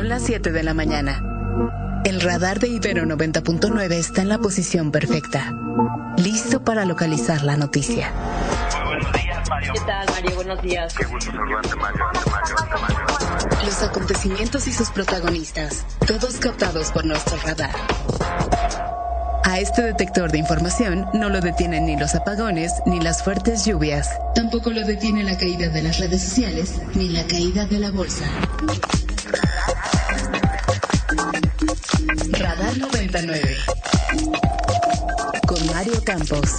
Son las 7 de la mañana. El radar de Ibero 90.9 está en la posición perfecta, listo para localizar la noticia. Muy buenos días, Mario. ¿Qué tal, Mario? Buenos días. Qué gusto saludarte, Mario. Los acontecimientos y sus protagonistas, todos captados por nuestro radar. A este detector de información no lo detienen ni los apagones ni las fuertes lluvias. Tampoco lo detiene la caída de las redes sociales ni la caída de la bolsa. Radar 99 con Mario Campos.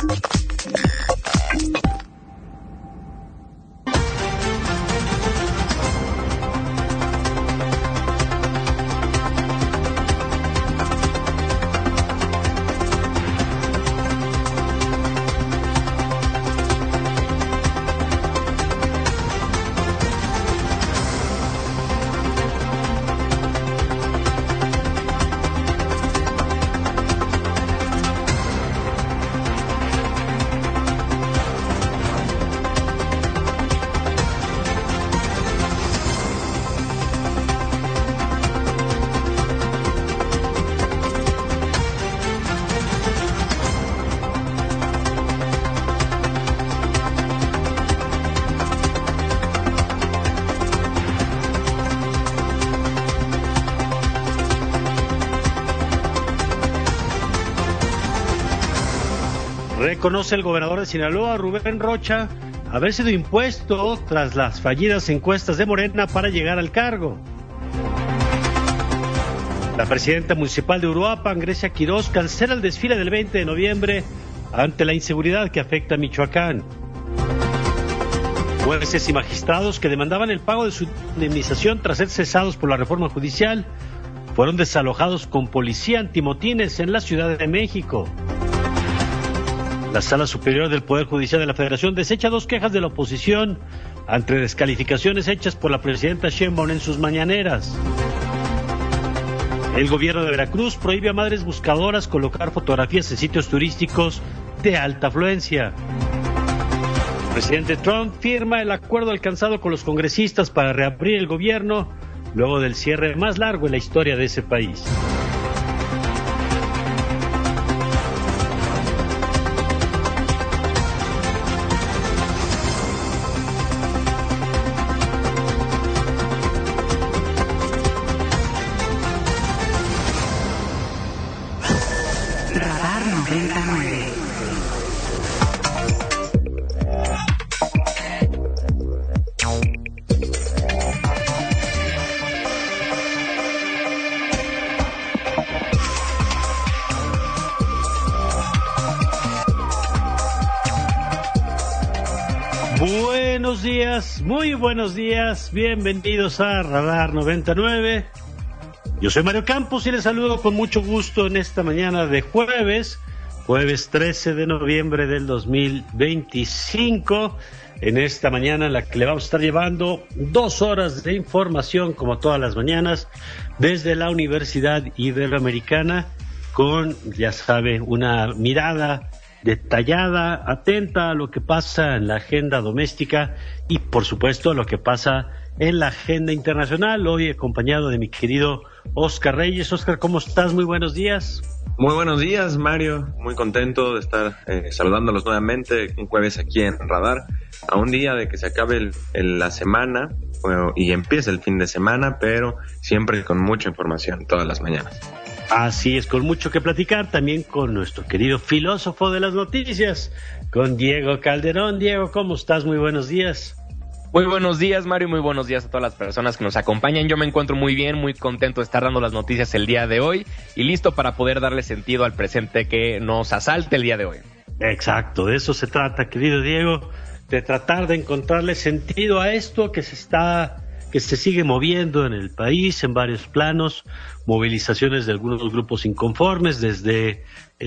Reconoce el gobernador de Sinaloa, Rubén Rocha, haber sido impuesto tras las fallidas encuestas de Morena para llegar al cargo. La presidenta municipal de Uruapan, Grecia Quirós, cancela el desfile del 20 de noviembre ante la inseguridad que afecta a Michoacán. Jueces y magistrados que demandaban el pago de su indemnización tras ser cesados por la reforma judicial fueron desalojados con policía antimotines en la Ciudad de México. La Sala Superior del Poder Judicial de la Federación desecha 2 quejas de la oposición ante descalificaciones hechas por la presidenta Sheinbaum en sus mañaneras. El gobierno de Veracruz prohíbe a madres buscadoras colocar fotografías en sitios turísticos de alta afluencia. El presidente Trump firma el acuerdo alcanzado con los congresistas para reabrir el gobierno luego del cierre más largo en la historia de ese país. Radar 99. Buenos días, muy buenos días, bienvenidos a Radar 99. Yo soy Mario Campos y les saludo con mucho gusto en esta mañana de jueves 13 de noviembre del 2025, en esta mañana en la que le vamos a estar llevando 2 horas de información como todas las mañanas desde la Universidad Iberoamericana con, ya sabe, una mirada detallada, atenta a lo que pasa en la agenda doméstica y por supuesto lo que pasa en la agenda internacional, hoy acompañado de mi querido Oscar Reyes. Oscar, ¿cómo estás? Muy buenos días. Muy buenos días, Mario. Muy contento de estar saludándolos nuevamente un jueves aquí en Radar, a un día de que se acabe la semana y empiece el fin de semana, pero siempre con mucha información todas las mañanas. Así es, con mucho que platicar, también con nuestro querido filósofo de las noticias, con Diego Calderón. Diego, ¿cómo estás? Muy buenos días. Muy buenos días, Mario, muy buenos días a todas las personas que nos acompañan. Yo me encuentro muy bien, muy contento de estar dando las noticias el día de hoy y listo para poder darle sentido al presente que nos asalte el día de hoy. Exacto, de eso se trata, querido Diego, de tratar de encontrarle sentido a esto que se sigue moviendo en el país en varios planos, movilizaciones de algunos grupos inconformes, desde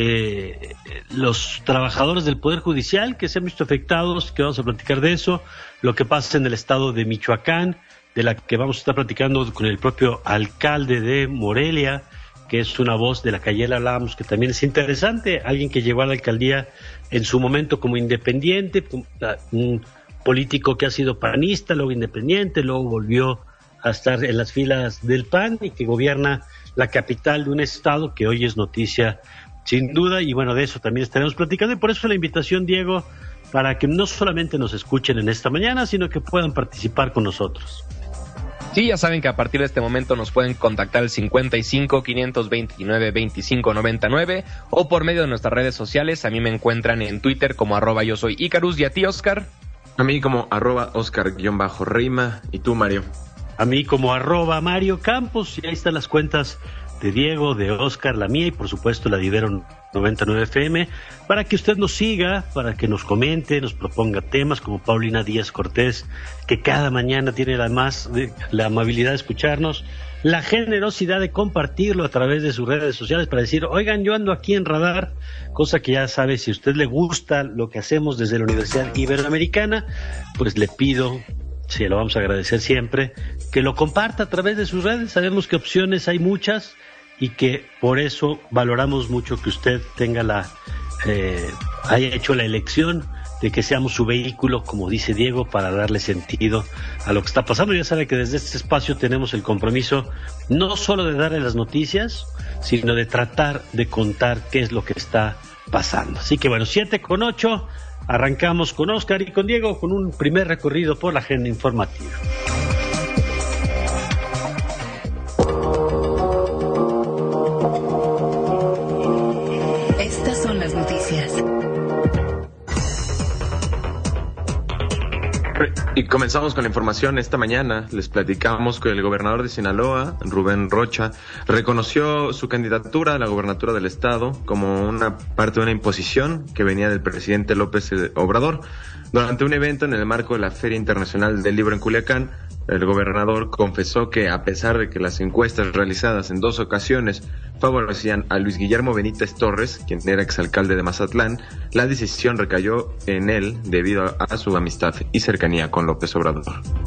los trabajadores del Poder Judicial que se han visto afectados, que vamos a platicar de eso, lo que pasa en el estado de Michoacán, de la que vamos a estar platicando con el propio alcalde de Morelia, que es una voz de la que ayer hablábamos, que también es interesante, alguien que llegó a la alcaldía en su momento como independiente, un político que ha sido panista, luego independiente, luego volvió a estar en las filas del PAN y que gobierna la capital de un estado que hoy es noticia sin duda, y bueno, de eso también estaremos platicando, y por eso la invitación, Diego, para que no solamente nos escuchen en esta mañana, sino que puedan participar con nosotros. Sí, ya saben que a partir de este momento nos pueden contactar al 55 529 25 99 o por medio de nuestras redes sociales. A mí me encuentran en Twitter como @yo soy Icarus, y a ti, Oscar. A mí como @Oscar_Reima, y tú, Mario. A mí como @Mario Campos, y ahí están las cuentas de Diego, de Oscar, la mía y por supuesto la de Ibero 99 FM, para que usted nos siga, para que nos comente, nos proponga temas, como Paulina Díaz Cortés, que cada mañana tiene la amabilidad de escucharnos, la generosidad de compartirlo a través de sus redes sociales para decir, oigan, yo ando aquí en Radar, cosa que ya sabe, si a usted le gusta lo que hacemos desde la Universidad Iberoamericana, pues le pido, se lo vamos a agradecer siempre, que lo comparta a través de sus redes. Sabemos que opciones hay muchas y que por eso valoramos mucho que usted tenga haya hecho la elección de que seamos su vehículo, como dice Diego, para darle sentido a lo que está pasando. Ya sabe que desde este espacio tenemos el compromiso no solo de darle las noticias, sino de tratar de contar qué es lo que está pasando. Así que bueno, 7:08, arrancamos con Oscar y con Diego con un primer recorrido por la agenda informativa. Estas son las noticias. Y comenzamos con la información. Esta mañana les platicamos que el gobernador de Sinaloa, Rubén Rocha, reconoció su candidatura a la gobernatura del estado como una parte de una imposición que venía del presidente López Obrador. Durante un evento en el marco de la Feria Internacional del Libro en Culiacán, el gobernador confesó que, a pesar de que las encuestas realizadas en 2 ocasiones favorecían a Luis Guillermo Benítez Torres, quien era exalcalde de Mazatlán, la decisión recayó en él debido a su amistad y cercanía con López Obrador.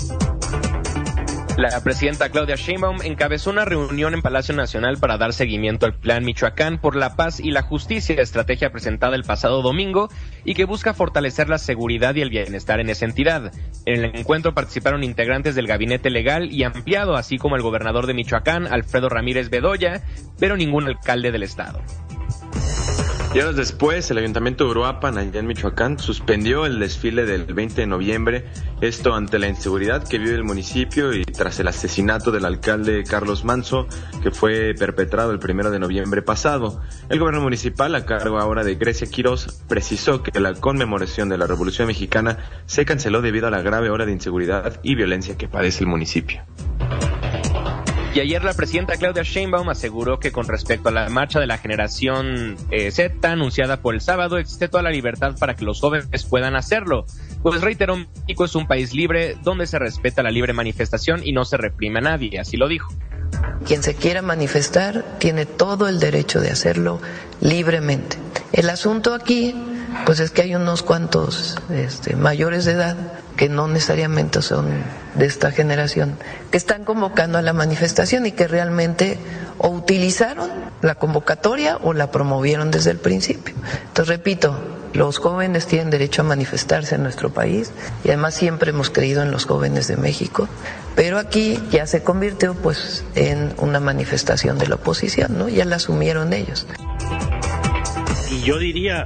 La presidenta Claudia Sheinbaum encabezó una reunión en Palacio Nacional para dar seguimiento al Plan Michoacán por la Paz y la Justicia, estrategia presentada el pasado domingo y que busca fortalecer la seguridad y el bienestar en esa entidad. En el encuentro participaron integrantes del gabinete legal y ampliado, así como el gobernador de Michoacán, Alfredo Ramírez Bedoya, pero ningún alcalde del estado. Y horas después, el Ayuntamiento de Uruapan, allá en Michoacán, suspendió el desfile del 20 de noviembre, esto ante la inseguridad que vive el municipio y tras el asesinato del alcalde Carlos Manso, que fue perpetrado el 1 de noviembre pasado. El gobierno municipal, a cargo ahora de Grecia Quirós, precisó que la conmemoración de la Revolución Mexicana se canceló debido a la grave ola de inseguridad y violencia que padece el municipio. Y ayer la presidenta Claudia Sheinbaum aseguró que con respecto a la marcha de la generación Z anunciada por el sábado, existe toda la libertad para que los jóvenes puedan hacerlo. Pues reiteró, México es un país libre donde se respeta la libre manifestación y no se reprime a nadie, así lo dijo. Quien se quiera manifestar tiene todo el derecho de hacerlo libremente. El asunto aquí, pues es que hay unos cuantos mayores de edad que no necesariamente son de esta generación, que están convocando a la manifestación y que realmente o utilizaron la convocatoria o la promovieron desde el principio. Entonces, repito, los jóvenes tienen derecho a manifestarse en nuestro país y además siempre hemos creído en los jóvenes de México, pero aquí ya se convirtió pues en una manifestación de la oposición, ¿no? Ya la asumieron ellos. Y yo diría,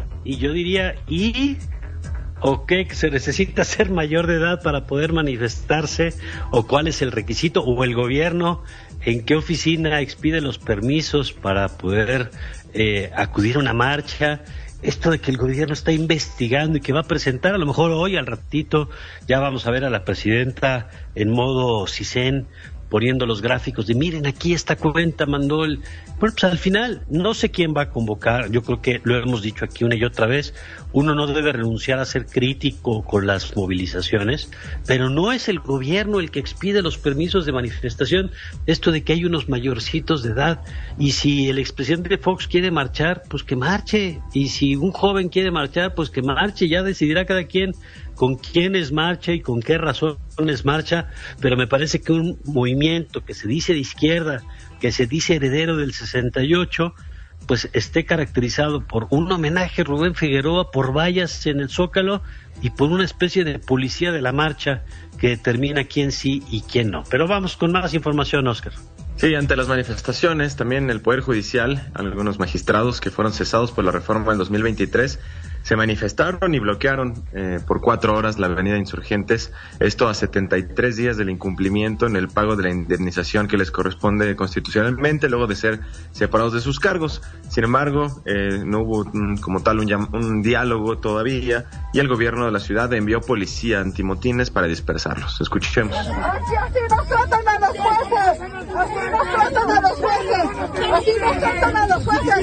¿o qué se necesita ser mayor de edad para poder manifestarse? ¿O cuál es el requisito? ¿O el gobierno en qué oficina expide los permisos para poder acudir a una marcha? Esto de que el gobierno está investigando y que va a presentar, a lo mejor hoy al ratito ya vamos a ver a la presidenta en modo CISEN poniendo los gráficos de miren, aquí esta cuenta mandó el... Bueno, pues al final no sé quién va a convocar. Yo creo que lo hemos dicho aquí una y otra vez, uno no debe renunciar a ser crítico con las movilizaciones, pero no es el gobierno el que expide los permisos de manifestación. Esto de que hay unos mayorcitos de edad, y si el expresidente Fox quiere marchar, pues que marche, y si un joven quiere marchar, pues que marche, ya decidirá cada quien con quiénes marcha y con qué razones marcha, pero me parece que un movimiento que se dice de izquierda, que se dice heredero del 68, pues esté caracterizado por un homenaje a Rubén Figueroa, por vallas en el Zócalo y por una especie de policía de la marcha que determina quién sí y quién no. Pero vamos con más información, Oscar. Sí, ante las manifestaciones, también el Poder Judicial, algunos magistrados que fueron cesados por la reforma del 2023, se manifestaron y bloquearon por 4 horas la avenida Insurgentes, esto a 73 días del incumplimiento en el pago de la indemnización que les corresponde constitucionalmente luego de ser separados de sus cargos. Sin embargo, no hubo como tal un diálogo todavía y el gobierno de la ciudad envió policía antimotines para dispersarlos. Escuchemos. Así nos tratan a los jueces, así nos tratan a los jueces, así nos tratan a los jueces.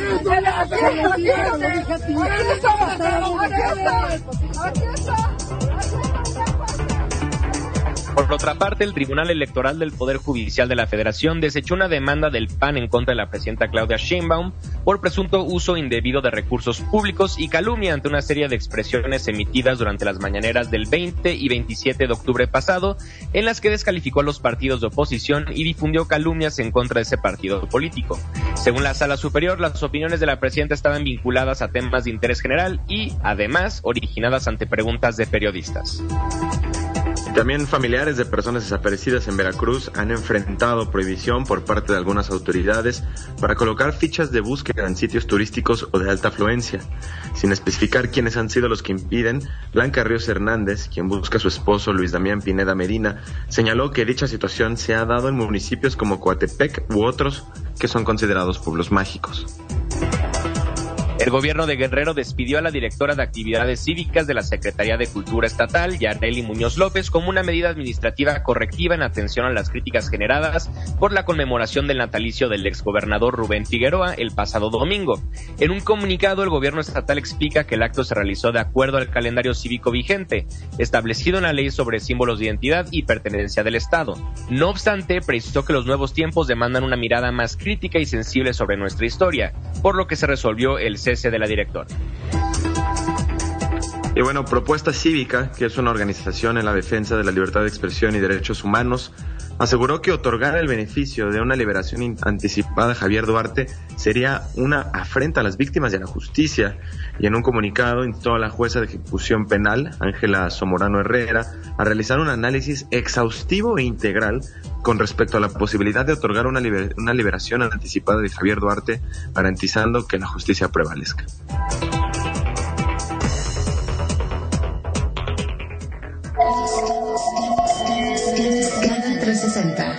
Por otra parte, el Tribunal Electoral del Poder Judicial de la Federación desechó una demanda del PAN en contra de la presidenta Claudia Sheinbaum por presunto uso indebido de recursos públicos y calumnia ante una serie de expresiones emitidas durante las mañaneras del 20 y 27 de octubre pasado, en las que descalificó a los partidos de oposición y difundió calumnias en contra de ese partido político. Según la Sala Superior, las opiniones de la presidenta estaban vinculadas a temas de interés general y, además, originadas ante preguntas de periodistas. También familiares de personas desaparecidas en Veracruz han enfrentado prohibición por parte de algunas autoridades para colocar fichas de búsqueda en sitios turísticos o de alta afluencia. Sin especificar quiénes han sido los que impiden, Blanca Ríos Hernández, quien busca a su esposo Luis Damián Pineda Medina, señaló que dicha situación se ha dado en municipios como Coatepec u otros que son considerados pueblos mágicos. El gobierno de Guerrero despidió a la directora de Actividades Cívicas de la Secretaría de Cultura Estatal, Yareli Muñoz López, como una medida administrativa correctiva en atención a las críticas generadas por la conmemoración del natalicio del exgobernador Rubén Figueroa el pasado domingo. En un comunicado, el gobierno estatal explica que el acto se realizó de acuerdo al calendario cívico vigente, establecido en la Ley sobre Símbolos de Identidad y Pertenencia del Estado. No obstante, precisó que los nuevos tiempos demandan una mirada más crítica y sensible sobre nuestra historia, por lo que se resolvió el cese de la directora. Y bueno, Propuesta Cívica, que es una organización en la defensa de la libertad de expresión y derechos humanos, aseguró que otorgar el beneficio de una liberación anticipada a Javier Duarte sería una afrenta a las víctimas y a la justicia, y en un comunicado instó a la jueza de ejecución penal, Ángela Somorano Herrera, a realizar un análisis exhaustivo e integral con respecto a la posibilidad de otorgar una liberación anticipada de Javier Duarte, garantizando que la justicia prevalezca. Scanner 360.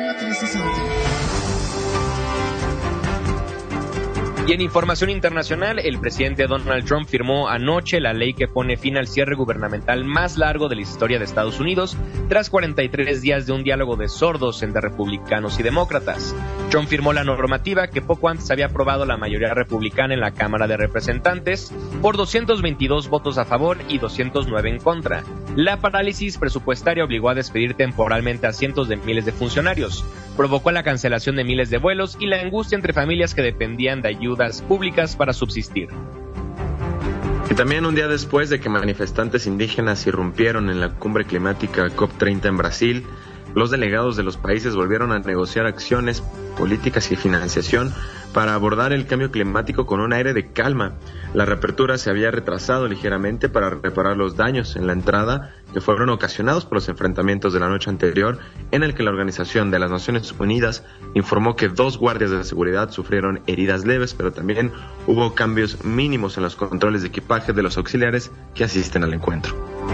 Y en información internacional, el presidente Donald Trump firmó anoche la ley que pone fin al cierre gubernamental más largo de la historia de Estados Unidos, tras 43 días de un diálogo de sordos entre republicanos y demócratas. Trump firmó la normativa que poco antes había aprobado la mayoría republicana en la Cámara de Representantes por 222 votos a favor y 209 en contra. La parálisis presupuestaria obligó a despedir temporalmente a cientos de miles de funcionarios, provocó la cancelación de miles de vuelos y la angustia entre familias que dependían de ayudas públicas para subsistir. Y también un día después de que manifestantes indígenas irrumpieron en la cumbre climática COP30 en Brasil, los delegados de los países volvieron a negociar acciones, políticas y financiación para abordar el cambio climático con un aire de calma. La reapertura se había retrasado ligeramente para reparar los daños en la entrada que fueron ocasionados por los enfrentamientos de la noche anterior, en el que la Organización de las Naciones Unidas informó que 2 guardias de seguridad sufrieron heridas leves, pero también hubo cambios mínimos en los controles de equipaje de los auxiliares que asisten al encuentro.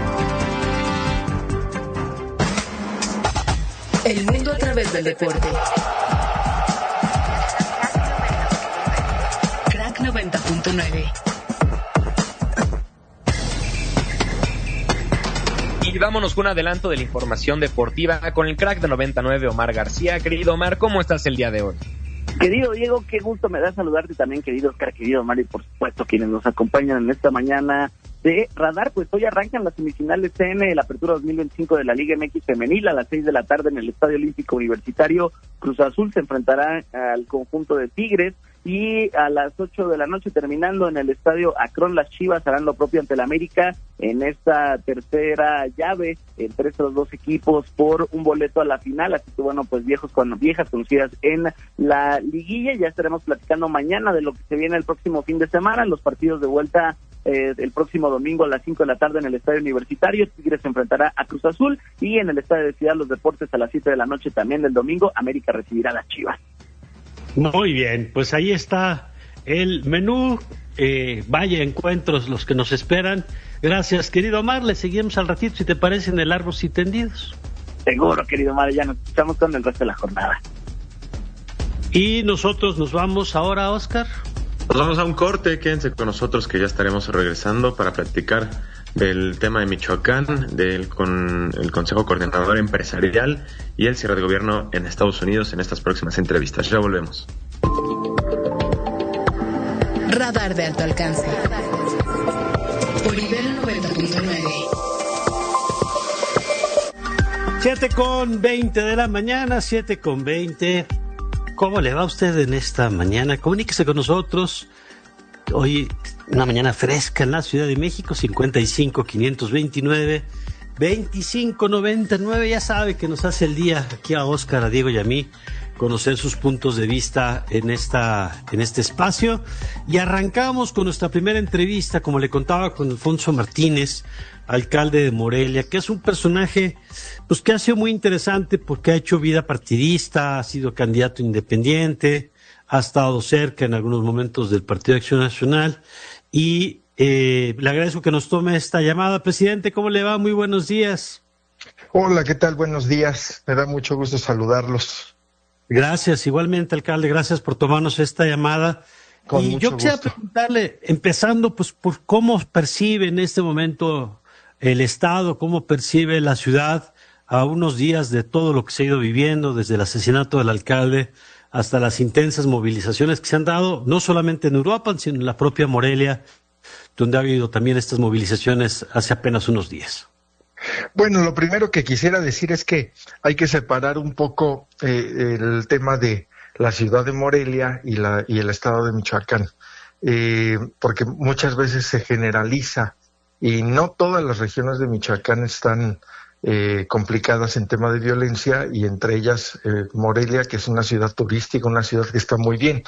El mundo a través del deporte. Crack 90.9. Y vámonos con un adelanto de la información deportiva con el crack de 99, Omar García. Querido Omar, ¿cómo estás el día de hoy? Querido Diego, qué gusto me da saludarte también, querido Oscar, querido Omar, y por supuesto quienes nos acompañan en esta mañana de Radar. Pues hoy arrancan las semifinales en la Apertura 2025 de la Liga MX Femenil a las 6 de la tarde en el Estadio Olímpico Universitario. Cruz Azul se enfrentará al conjunto de Tigres y a las 8 de la noche, terminando en el estadio Akron, las Chivas harán lo propio ante el América en esta tercera llave entre estos dos equipos por un boleto a la final. Así que bueno, pues viejas conocidas en la liguilla. Ya estaremos platicando mañana de lo que se viene el próximo fin de semana, los partidos de vuelta el próximo domingo a las 5 de la tarde en el Estadio Universitario. Tigres se enfrentará a Cruz Azul, y en el Estadio de Ciudad Los Deportes a las 7 de la noche también del domingo, América recibirá a las Chivas. Muy bien, pues ahí está el menú. Vaya encuentros los que nos esperan. Gracias, querido Omar. Le seguimos al ratito, si te parece, en el Largos y Tendidos. Seguro, querido Omar, ya nos escuchamos con el resto de la jornada. Y nosotros nos vamos ahora, Oscar. Nos vamos a un corte, quédense con nosotros que ya estaremos regresando para platicar del tema de Michoacán, con el Consejo Coordinador Empresarial y el cierre de gobierno en Estados Unidos en estas próximas entrevistas. Ya volvemos. Radar de alto alcance. Por Ibero 90.9. 7:20 de la mañana, 7:20. ¿Cómo le va a usted en esta mañana? Comuníquese con nosotros. Hoy, una mañana fresca en la Ciudad de México, 55-529-2599. Ya sabe que nos hace el día aquí a Oscar, a Diego y a mí conocer sus puntos de vista en este espacio. Y arrancamos con nuestra primera entrevista, como le contaba, con Alfonso Martínez, alcalde de Morelia, que es un personaje pues que ha sido muy interesante porque ha hecho vida partidista, ha sido candidato independiente, ha estado cerca en algunos momentos del Partido de Acción Nacional, y le agradezco que nos tome esta llamada. Presidente, ¿cómo le va? Muy buenos días. Hola, ¿qué tal? Buenos días. Me da mucho gusto saludarlos. Gracias, igualmente, alcalde, gracias por tomarnos esta llamada. Y yo quisiera preguntarle, empezando pues por cómo percibe en este momento el Estado, cómo percibe la ciudad a unos días de todo lo que se ha ido viviendo, desde el asesinato del alcalde hasta las intensas movilizaciones que se han dado, no solamente en Uruapan, sino en la propia Morelia, donde ha habido también estas movilizaciones hace apenas unos días. Bueno, lo primero que quisiera decir es que hay que separar un poco el tema de la ciudad de Morelia y el estado de Michoacán, porque muchas veces se generaliza y no todas las regiones de Michoacán están complicadas en tema de violencia, y entre ellas Morelia, que es una ciudad turística, una ciudad que está muy bien.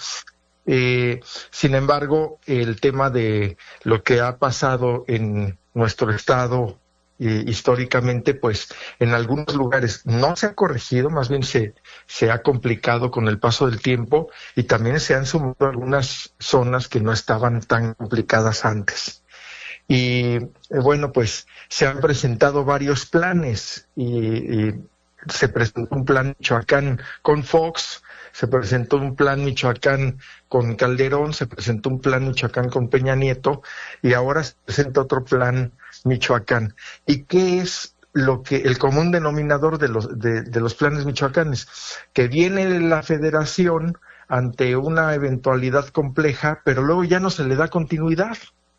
Sin embargo, el tema de lo que ha pasado en nuestro estado históricamente, pues en algunos lugares no se ha corregido, más bien se ha complicado con el paso del tiempo, y también se han sumado algunas zonas que no estaban tan complicadas antes. Y bueno, pues se han presentado varios planes, y se presentó un plan Michoacán con Fox, se presentó un plan Michoacán con Calderón, se presentó un plan Michoacán con Peña Nieto, y ahora se presenta otro plan Michoacán. ¿Y qué es el común denominador de los planes michoacanes? Que viene la federación ante una eventualidad compleja, pero luego ya no se le da continuidad.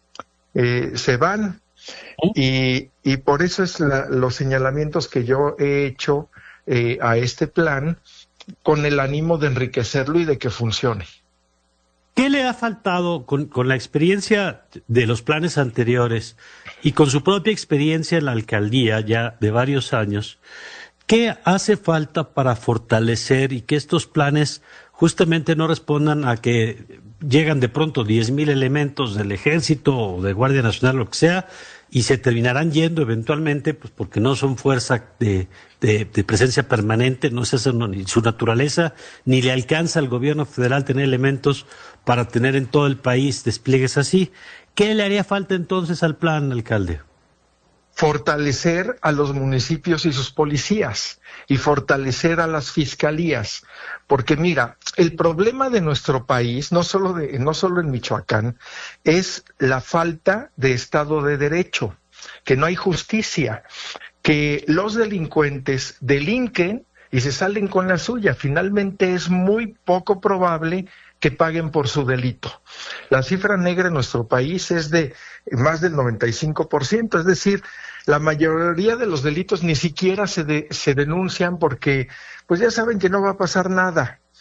Se van, y por eso es los señalamientos que yo he hecho a este plan, con el ánimo de enriquecerlo y de que funcione. ¿Qué le ha faltado con la experiencia de los planes anteriores y con su propia experiencia en la alcaldía ya de varios años? ¿Qué hace falta para fortalecer y que estos planes justamente no respondan a que llegan de pronto 10,000 elementos del Ejército o de Guardia Nacional, lo que sea, y se terminarán yendo eventualmente, pues porque no son fuerza de presencia permanente, no es esa ni su naturaleza, ni le alcanza al gobierno federal tener elementos para tener en todo el país despliegues así? ¿Qué le haría falta entonces al plan, alcalde? Fortalecer a los municipios y sus policías, y fortalecer a las fiscalías, porque mira, el problema de nuestro país, no solo en Michoacán, es la falta de Estado de Derecho, que no hay justicia, que los delincuentes delinquen y se salen con la suya. Finalmente es muy poco probable que paguen por su delito. La cifra negra en nuestro país es de más del 95%, es decir, la mayoría de los delitos ni siquiera se denuncian porque pues ya saben que no va a pasar nada.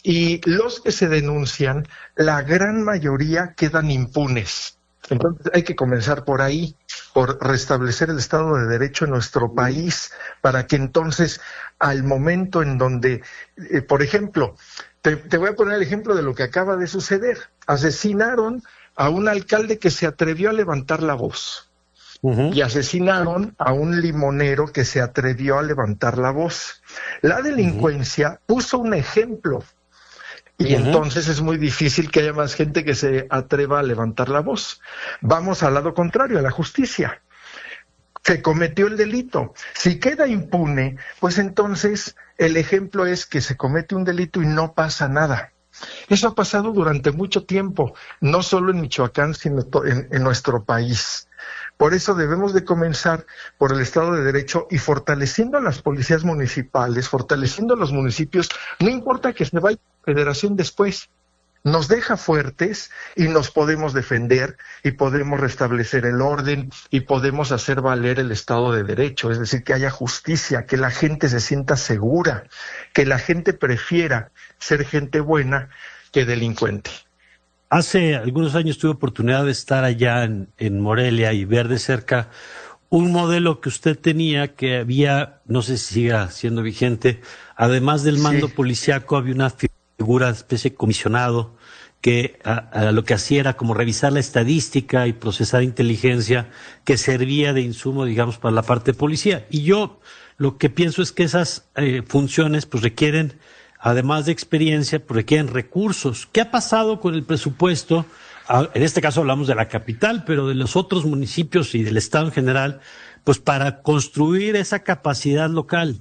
y los que se denuncian, la gran mayoría quedan impunes. Entonces hay que comenzar por ahí, por restablecer el Estado de Derecho en nuestro país, para que entonces al momento en donde, por ejemplo, te voy a poner el ejemplo de lo que acaba de suceder. Asesinaron a un alcalde que se atrevió a levantar la voz. Y asesinaron a un limonero que se atrevió a levantar la voz. La delincuencia puso un ejemplo. Y entonces es muy difícil que haya más gente que se atreva a levantar la voz. Vamos al lado contrario, a la justicia. Se cometió el delito. Si queda impune, pues entonces el ejemplo es que se comete un delito y no pasa nada. Eso ha pasado durante mucho tiempo, no solo en Michoacán, sino en nuestro país. Por eso debemos de comenzar por el Estado de Derecho y fortaleciendo a las policías municipales, fortaleciendo a los municipios, no importa que se vaya a la federación después, nos deja fuertes y nos podemos defender y podemos restablecer el orden y podemos hacer valer el Estado de Derecho, es decir, que haya justicia, que la gente se sienta segura, que la gente prefiera ser gente buena que delincuente. Hace algunos años tuve oportunidad de estar allá en Morelia y ver de cerca un modelo que usted tenía que había, no sé si siga siendo vigente, además del mando policíaco había una figura, especie de comisionado, que a lo que hacía era como revisar la estadística y procesar inteligencia que servía de insumo, digamos, para la parte de policía. Y yo lo que pienso es que esas funciones pues requieren, además de experiencia, pues requieren recursos. ¿Qué ha pasado con el presupuesto? En este caso hablamos de la capital, pero de los otros municipios y del Estado en general, pues para construir esa capacidad local.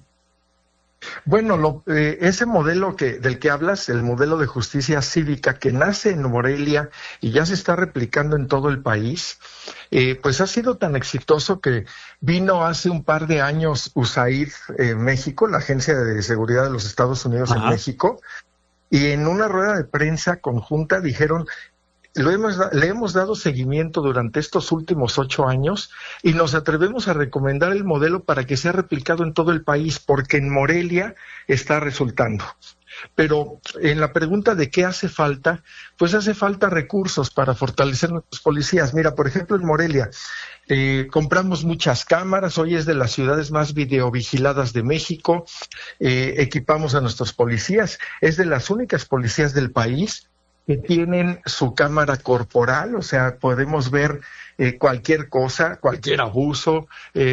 Bueno, ese modelo del que hablas, el modelo de justicia cívica que nace en Morelia y ya se está replicando en todo el país, pues ha sido tan exitoso que vino hace un par de años USAID México, la Agencia de Seguridad de los Estados Unidos en México, y en una rueda de prensa conjunta dijeron: le hemos dado seguimiento durante estos últimos 8 años y nos atrevemos a recomendar el modelo para que sea replicado en todo el país, porque en Morelia está resultando. Pero en la pregunta de qué hace falta, pues hace falta recursos para fortalecer nuestros policías. Mira, por ejemplo, en Morelia compramos muchas cámaras, hoy es de las ciudades más videovigiladas de México, equipamos a nuestros policías, es de las únicas policías del país que tienen su cámara corporal, o sea, podemos ver cualquier cosa, cualquier abuso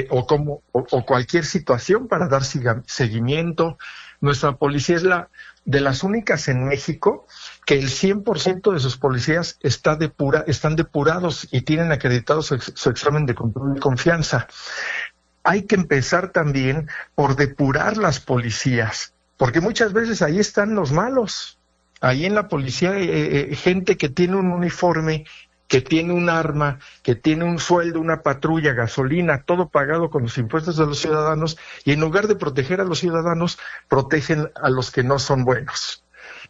o cualquier situación para dar seguimiento. Nuestra policía es de las únicas en México que el 100% de sus policías están depurados y tienen acreditado su examen de control de confianza. Hay que empezar también por depurar las policías, porque muchas veces ahí están los malos. Ahí en la policía hay gente que tiene un uniforme, que tiene un arma, que tiene un sueldo, una patrulla, gasolina, todo pagado con los impuestos de los ciudadanos, y en lugar de proteger a los ciudadanos, protegen a los que no son buenos.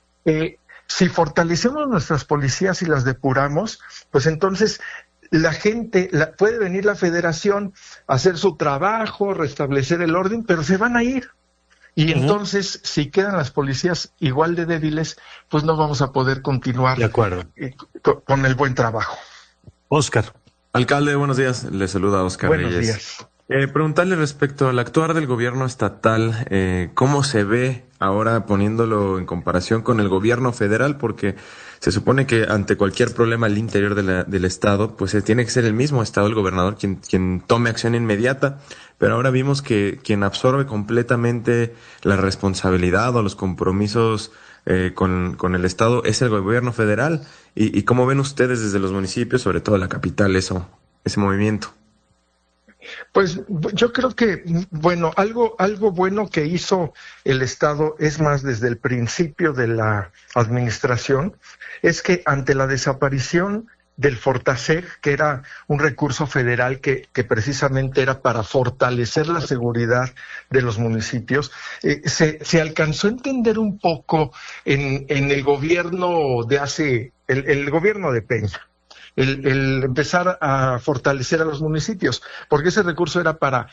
Si fortalecemos nuestras policías y las depuramos, pues entonces la gente, puede venir la federación a hacer su trabajo, restablecer el orden, pero se van a ir. Y entonces, si quedan las policías igual de débiles, pues no vamos a poder continuar con el buen trabajo. Óscar. Alcalde, buenos días. Le saluda Óscar Reyes. Buenos días. Preguntarle respecto al actuar del gobierno estatal, ¿cómo se ve ahora poniéndolo en comparación con el gobierno federal? Porque se supone que ante cualquier problema al interior del estado, pues tiene que ser el mismo estado, el gobernador, quien tome acción inmediata. Pero ahora vimos que quien absorbe completamente la responsabilidad o los compromisos con el estado es el gobierno federal. ¿Y cómo ven ustedes desde los municipios, sobre todo la capital, ese movimiento? Pues yo creo que, bueno, algo bueno que hizo el Estado, es más, desde el principio de la administración, es que ante la desaparición del Fortaseg, que era un recurso federal que precisamente era para fortalecer la seguridad de los municipios, se alcanzó a entender un poco en el gobierno de el gobierno de Peña. el empezar a fortalecer a los municipios, porque ese recurso era para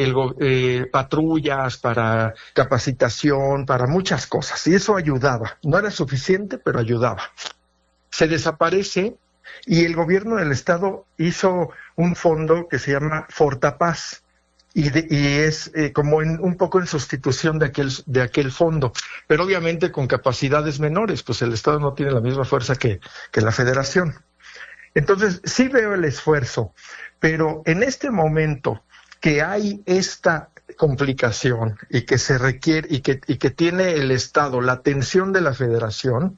patrullas, para capacitación, para muchas cosas, y eso ayudaba. No era suficiente, pero ayudaba. Se desaparece y el gobierno del estado hizo un fondo que se llama Fortapaz, y es como un poco en sustitución de aquel fondo, pero obviamente con capacidades menores, pues el estado no tiene la misma fuerza que la federación. Entonces sí veo el esfuerzo, pero en este momento que hay esta complicación y que se requiere y que tiene el estado la atención de la federación,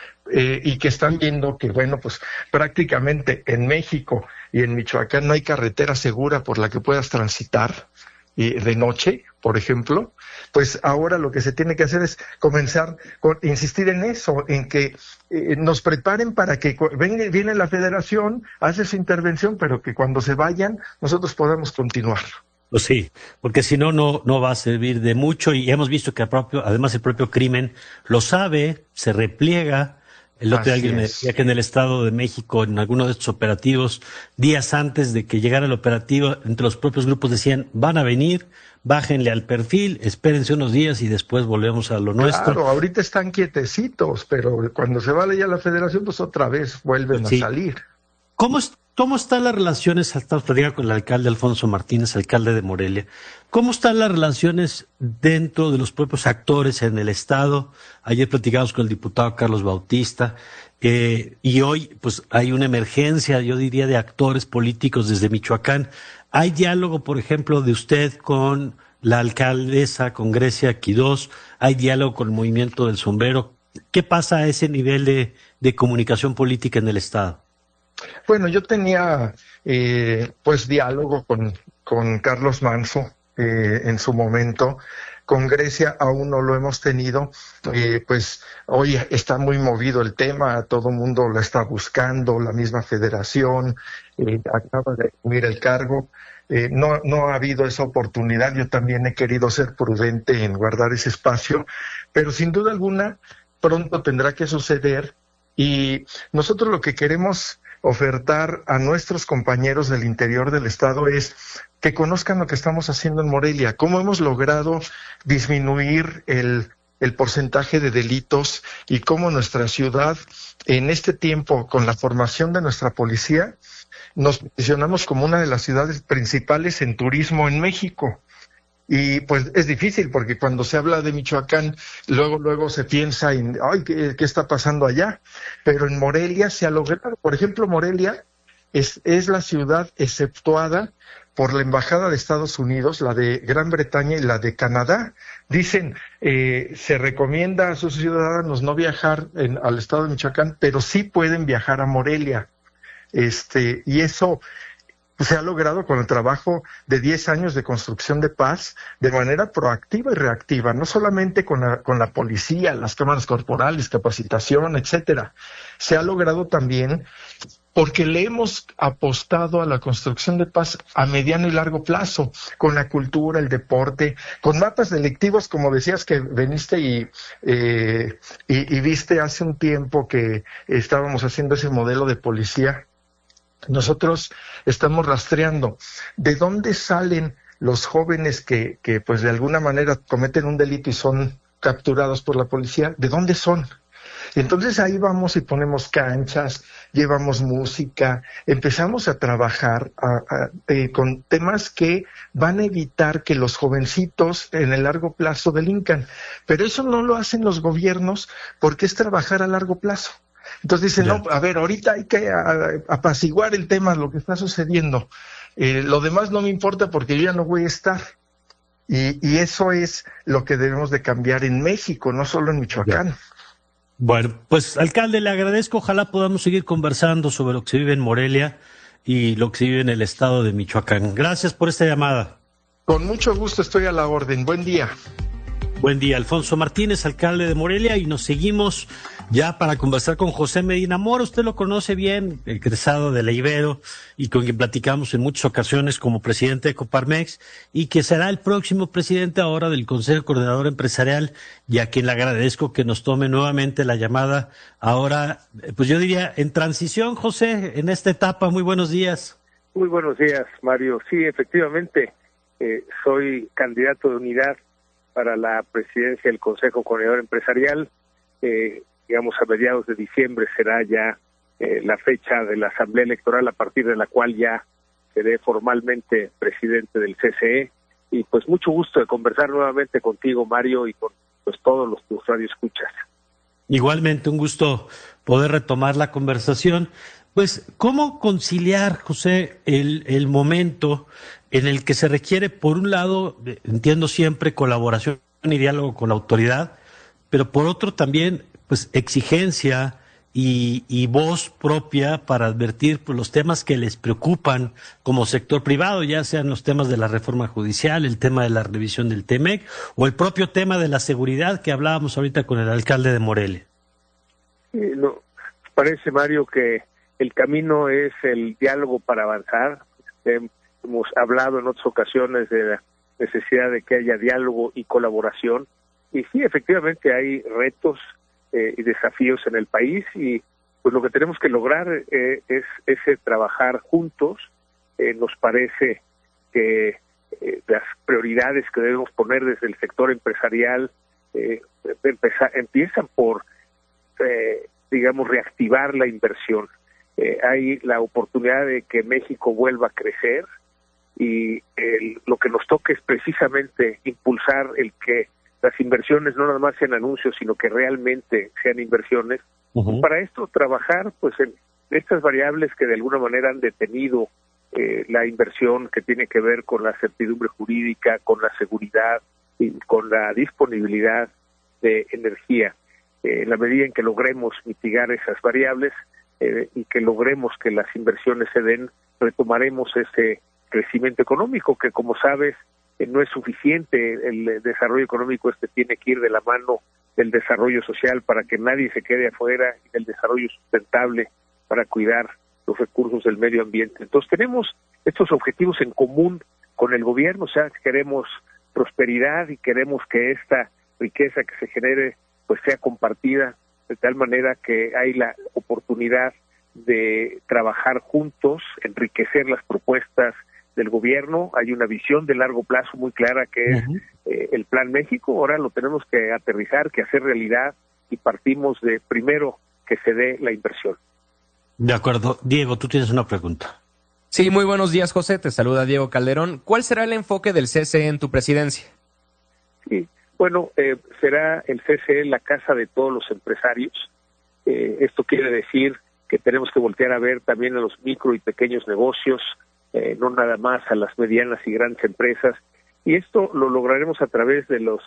y que están viendo que, bueno, pues prácticamente en México y en Michoacán no hay carretera segura por la que puedas transitar de noche, por ejemplo, pues ahora lo que se tiene que hacer es comenzar insistir en eso, en que nos preparen para que viene la federación, hace su intervención, pero que cuando se vayan nosotros podamos continuar. Pues sí, porque si no, no va a servir de mucho, y hemos visto que además el propio crimen lo sabe, se repliega. El otro día alguien me decía que en el Estado de México, en alguno de estos operativos, días antes de que llegara el operativo, entre los propios grupos decían, van a venir, bájenle al perfil, espérense unos días y después volvemos a lo nuestro. Claro, ahorita están quietecitos, pero cuando se vaya ya la federación, pues otra vez vuelven a salir. ¿Cómo están las relaciones? Estamos platicando con el alcalde Alfonso Martínez, alcalde de Morelia. ¿Cómo están las relaciones dentro de los propios actores en el Estado? Ayer platicamos con el diputado Carlos Bautista, y hoy pues hay una emergencia, yo diría, de actores políticos desde Michoacán. ¿Hay diálogo, por ejemplo, de usted con la alcaldesa, con Grecia Quidós? ¿Hay diálogo con el movimiento del sombrero? ¿Qué pasa a ese nivel de comunicación política en el Estado? Bueno, yo tenía pues diálogo con Carlos Manso en su momento. Con Grecia aún no lo hemos tenido, pues hoy está muy movido el tema, todo el mundo lo está buscando, la misma federación acaba de asumir el cargo. No ha habido esa oportunidad, yo también he querido ser prudente en guardar ese espacio, pero sin duda alguna pronto tendrá que suceder, y nosotros lo que queremos ofertar a nuestros compañeros del interior del estado es que conozcan lo que estamos haciendo en Morelia, cómo hemos logrado disminuir el porcentaje de delitos y cómo nuestra ciudad en este tiempo, con la formación de nuestra policía, nos posicionamos como una de las ciudades principales en turismo en México. Y pues es difícil porque cuando se habla de Michoacán, luego se piensa en, ay, ¿qué está pasando allá? Pero en Morelia se ha logrado. Por ejemplo, Morelia es la ciudad exceptuada por la Embajada de Estados Unidos, la de Gran Bretaña y la de Canadá. Dicen, se recomienda a sus ciudadanos no viajar al estado de Michoacán, pero sí pueden viajar a Morelia. Y eso se ha logrado con el trabajo de 10 años de construcción de paz de manera proactiva y reactiva, no solamente con la policía, las cámaras corporales, capacitación, etcétera. Se ha logrado también porque le hemos apostado a la construcción de paz a mediano y largo plazo, con la cultura, el deporte, con mapas delictivos, como decías que veniste y viste hace un tiempo que estábamos haciendo ese modelo de policía. Nosotros estamos rastreando de dónde salen los jóvenes que pues de alguna manera cometen un delito y son capturados por la policía, ¿de dónde son? Entonces ahí vamos y ponemos canchas, llevamos música, empezamos a trabajar con temas que van a evitar que los jovencitos en el largo plazo delincan. Pero eso no lo hacen los gobiernos porque es trabajar a largo plazo. Entonces dicen, no, a ver, ahorita hay que apaciguar el tema, lo que está sucediendo. Lo demás no me importa porque yo ya no voy a estar. Y eso es lo que debemos de cambiar en México, no solo en Michoacán. Ya. Bueno, pues alcalde, le agradezco. Ojalá podamos seguir conversando sobre lo que se vive en Morelia y lo que se vive en el estado de Michoacán. Gracias por esta llamada. Con mucho gusto, estoy a la orden. Buen día. Buen día, Alfonso Martínez, alcalde de Morelia, y nos seguimos ya para conversar con José Medina Mora. Usted lo conoce bien, egresado de la Ibero y con quien platicamos en muchas ocasiones como presidente de Coparmex, y que será el próximo presidente ahora del Consejo Coordinador Empresarial, y a quien le agradezco que nos tome nuevamente la llamada ahora, pues yo diría en transición. José, en esta etapa, muy buenos días. Muy buenos días, Mario. Sí, efectivamente, soy candidato de unidad para la presidencia del Consejo Coordinador Empresarial. Digamos, a mediados de diciembre será ya la fecha de la Asamblea Electoral, a partir de la cual ya seré formalmente presidente del CCE. Y pues mucho gusto de conversar nuevamente contigo, Mario, y con pues todos tus radioescuchas. Igualmente, un gusto poder retomar la conversación. Pues, ¿cómo conciliar, José, el momento en el que se requiere, por un lado, entiendo siempre, colaboración y diálogo con la autoridad, pero por otro también, pues, exigencia y voz propia para advertir pues, los temas que les preocupan como sector privado, ya sean los temas de la reforma judicial, el tema de la revisión del TEMEC o el propio tema de la seguridad que hablábamos ahorita con el alcalde de Morelia? Parece, Mario, que el camino es el diálogo para avanzar. Hemos hablado en otras ocasiones de la necesidad de que haya diálogo y colaboración. Y sí, efectivamente hay retos y desafíos en el país, y pues lo que tenemos que lograr es ese trabajar juntos. Nos parece que las prioridades que debemos poner desde el sector empresarial empiezan por, digamos, reactivar la inversión. Hay la oportunidad de que México vuelva a crecer, y lo que nos toca es precisamente impulsar el que las inversiones no nada más sean anuncios, sino que realmente sean inversiones. Y para esto trabajar pues en estas variables que de alguna manera han detenido la inversión, que tiene que ver con la certidumbre jurídica, con la seguridad y con la disponibilidad de energía. En la medida en que logremos mitigar esas variables y que logremos que las inversiones se den, retomaremos ese crecimiento económico que, como sabes, no es suficiente. El desarrollo económico tiene que ir de la mano del desarrollo social para que nadie se quede afuera, y del desarrollo sustentable para cuidar los recursos del medio ambiente. Entonces tenemos estos objetivos en común con el gobierno, o sea, queremos prosperidad y queremos que esta riqueza que se genere pues sea compartida, de tal manera que hay la oportunidad de trabajar juntos, enriquecer las propuestas del gobierno. Hay una visión de largo plazo muy clara que es el Plan México. Ahora lo tenemos que aterrizar, que hacer realidad, y partimos de primero que se dé la inversión. De acuerdo. Diego, tú tienes una pregunta. Sí, muy buenos días, José. Te saluda Diego Calderón. ¿Cuál será el enfoque del CCE en tu presidencia? Sí, bueno, será el CCE la casa de todos los empresarios. Esto quiere decir que tenemos que voltear a ver también a los micro y pequeños negocios, no nada más a las medianas y grandes empresas, y esto lo lograremos a través de los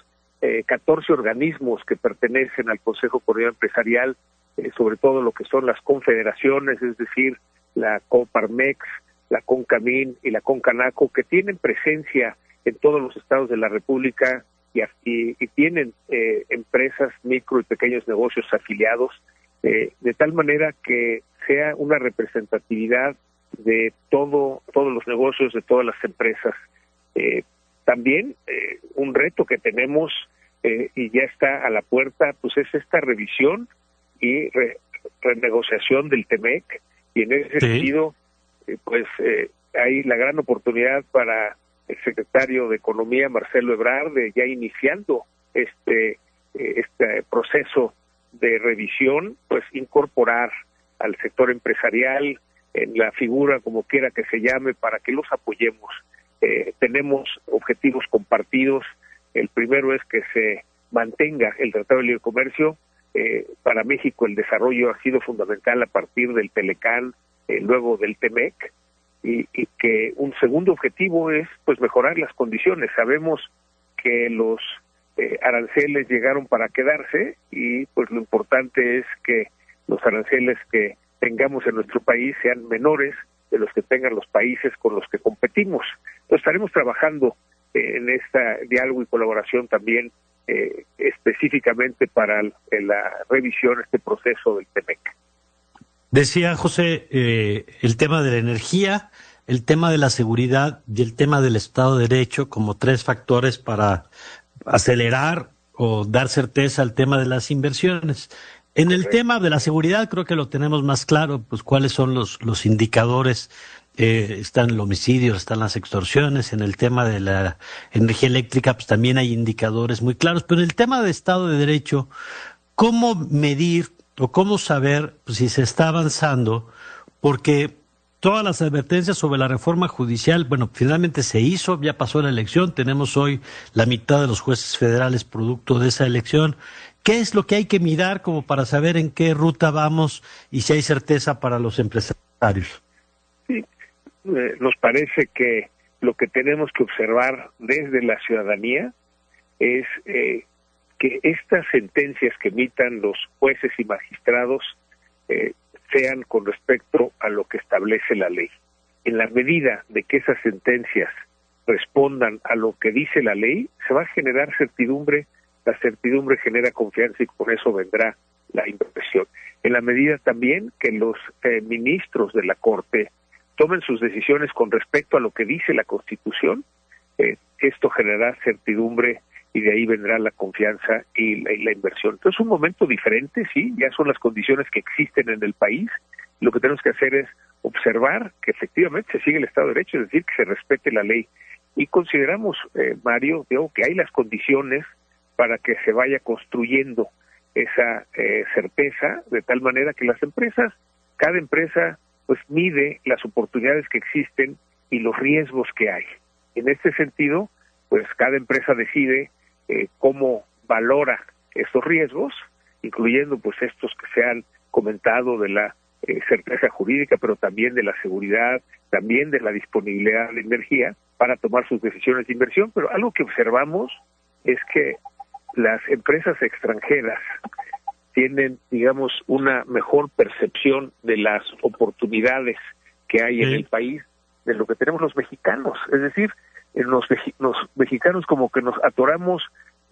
14 organismos que pertenecen al Consejo Coordinador Empresarial, sobre todo lo que son las confederaciones, es decir, la Coparmex, la CONCAMIN y la CONCANACO, que tienen presencia en todos los estados de la República y tienen empresas, micro y pequeños negocios afiliados, de tal manera que sea una representatividad de todos los negocios, de todas las empresas. También un reto que tenemos y ya está a la puerta, pues es esta revisión y renegociación del TEMEC, y en ese sentido pues hay la gran oportunidad para el secretario de Economía, Marcelo Ebrard, de ya iniciando este proceso de revisión, pues incorporar al sector empresarial en la figura, como quiera que se llame, para que los apoyemos. Tenemos objetivos compartidos. El primero es que se mantenga el Tratado de Libre Comercio. Para México el desarrollo ha sido fundamental a partir del Telecán, luego del TEMEC, y que un segundo objetivo es pues mejorar las condiciones. Sabemos que los aranceles llegaron para quedarse, y pues lo importante es que los aranceles que tengamos en nuestro país sean menores de los que tengan los países con los que competimos. Entonces estaremos trabajando en este diálogo y colaboración también específicamente para la revisión, este proceso del TEMEC. Decía José, el tema de la energía, el tema de la seguridad y el tema del Estado de Derecho como 3 factores para acelerar o dar certeza al tema de las inversiones. En el tema de la seguridad creo que lo tenemos más claro, pues cuáles son los indicadores. Están el homicidio, están las extorsiones. En el tema de la energía eléctrica pues también hay indicadores muy claros, pero en el tema de Estado de Derecho, ¿cómo medir o cómo saber pues, si se está avanzando? Porque todas las advertencias sobre la reforma judicial, bueno, finalmente se hizo, ya pasó la elección, tenemos hoy la mitad de los jueces federales producto de esa elección. ¿Qué es lo que hay que mirar como para saber en qué ruta vamos y si hay certeza para los empresarios? Sí, nos parece que lo que tenemos que observar desde la ciudadanía es que estas sentencias que emitan los jueces y magistrados sean con respecto a lo que establece la ley. En la medida de que esas sentencias respondan a lo que dice la ley, se va a generar certidumbre. La certidumbre genera confianza y con eso vendrá la inversión. En la medida también que los ministros de la Corte tomen sus decisiones con respecto a lo que dice la Constitución, esto generará certidumbre y de ahí vendrá la confianza y la inversión. Entonces, un momento diferente, sí, ya son las condiciones que existen en el país. Lo que tenemos que hacer es observar que efectivamente se sigue el Estado de Derecho, es decir, que se respete la ley. Y consideramos, Mario, que hay las condiciones para que se vaya construyendo esa certeza, de tal manera que las empresas, cada empresa, pues mide las oportunidades que existen y los riesgos que hay. En este sentido, pues cada empresa decide cómo valora estos riesgos, incluyendo pues estos que se han comentado de la certeza jurídica, pero también de la seguridad, también de la disponibilidad de energía para tomar sus decisiones de inversión. Pero algo que observamos es que las empresas extranjeras tienen, digamos, una mejor percepción de las oportunidades que hay en el país de lo que tenemos los mexicanos. Es decir, los mexicanos como que nos atoramos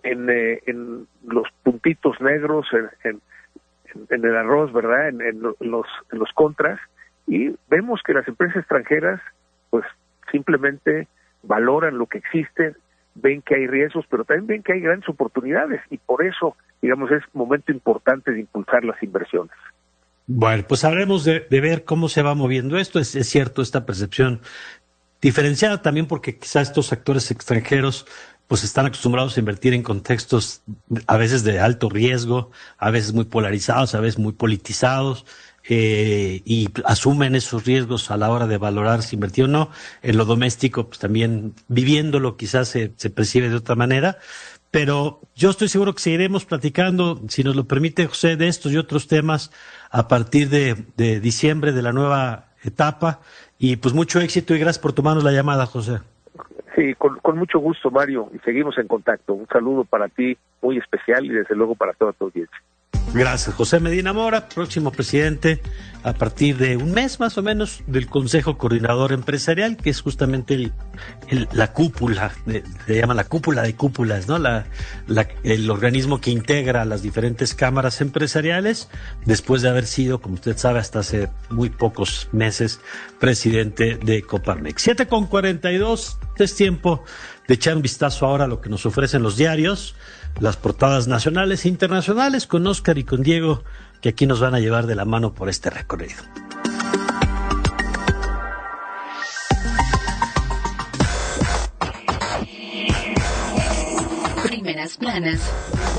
en los puntitos negros, en el arroz, ¿verdad? En los contras, y vemos que las empresas extranjeras pues simplemente valoran lo que existe, ven que hay riesgos, pero también ven que hay grandes oportunidades, y por eso, digamos, es momento importante de impulsar las inversiones. Bueno, pues habremos de ver cómo se va moviendo esto. Es cierto, esta percepción diferenciada también porque quizás estos actores extranjeros pues están acostumbrados a invertir en contextos a veces de alto riesgo, a veces muy polarizados, a veces muy politizados, y asumen esos riesgos a la hora de valorar si invertir o no. En lo doméstico, pues también viviéndolo quizás se percibe de otra manera. Pero yo estoy seguro que seguiremos platicando, si nos lo permite José, de estos y otros temas a partir de diciembre de la nueva etapa. Y pues mucho éxito y gracias por tomarnos la llamada, José. Sí, con mucho gusto, Mario, y seguimos en contacto. Un saludo para ti muy especial y desde luego para toda tu audiencia. Gracias, José Medina Mora, próximo presidente a partir de un mes más o menos del Consejo Coordinador Empresarial, que es justamente la cúpula, se llama la cúpula de cúpulas, ¿no? El organismo que integra las diferentes cámaras empresariales, después de haber sido, como usted sabe, hasta hace muy pocos meses, presidente de Coparmex. 7:42, es tiempo de echar un vistazo ahora a lo que nos ofrecen los diarios, las portadas nacionales e internacionales, con Oscar y con Diego, que aquí nos van a llevar de la mano por este recorrido. Primeras planas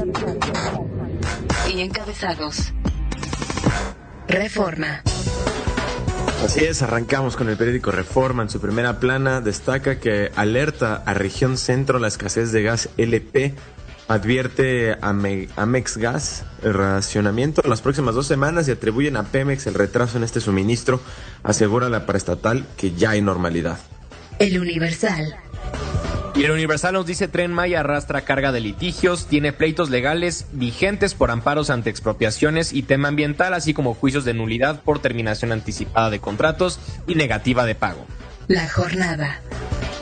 y encabezados. Reforma. Así es, arrancamos con el periódico Reforma. En su primera plana destaca que alerta a región centro la escasez de gas LP. Advierte a Mexgas el racionamiento en las próximas 2 semanas y atribuyen a Pemex el retraso en este suministro. Asegura la paraestatal que ya hay normalidad. El Universal. Y el Universal nos dice: Tren Maya arrastra carga de litigios, tiene pleitos legales vigentes por amparos ante expropiaciones y tema ambiental, así como juicios de nulidad por terminación anticipada de contratos y negativa de pago. La Jornada.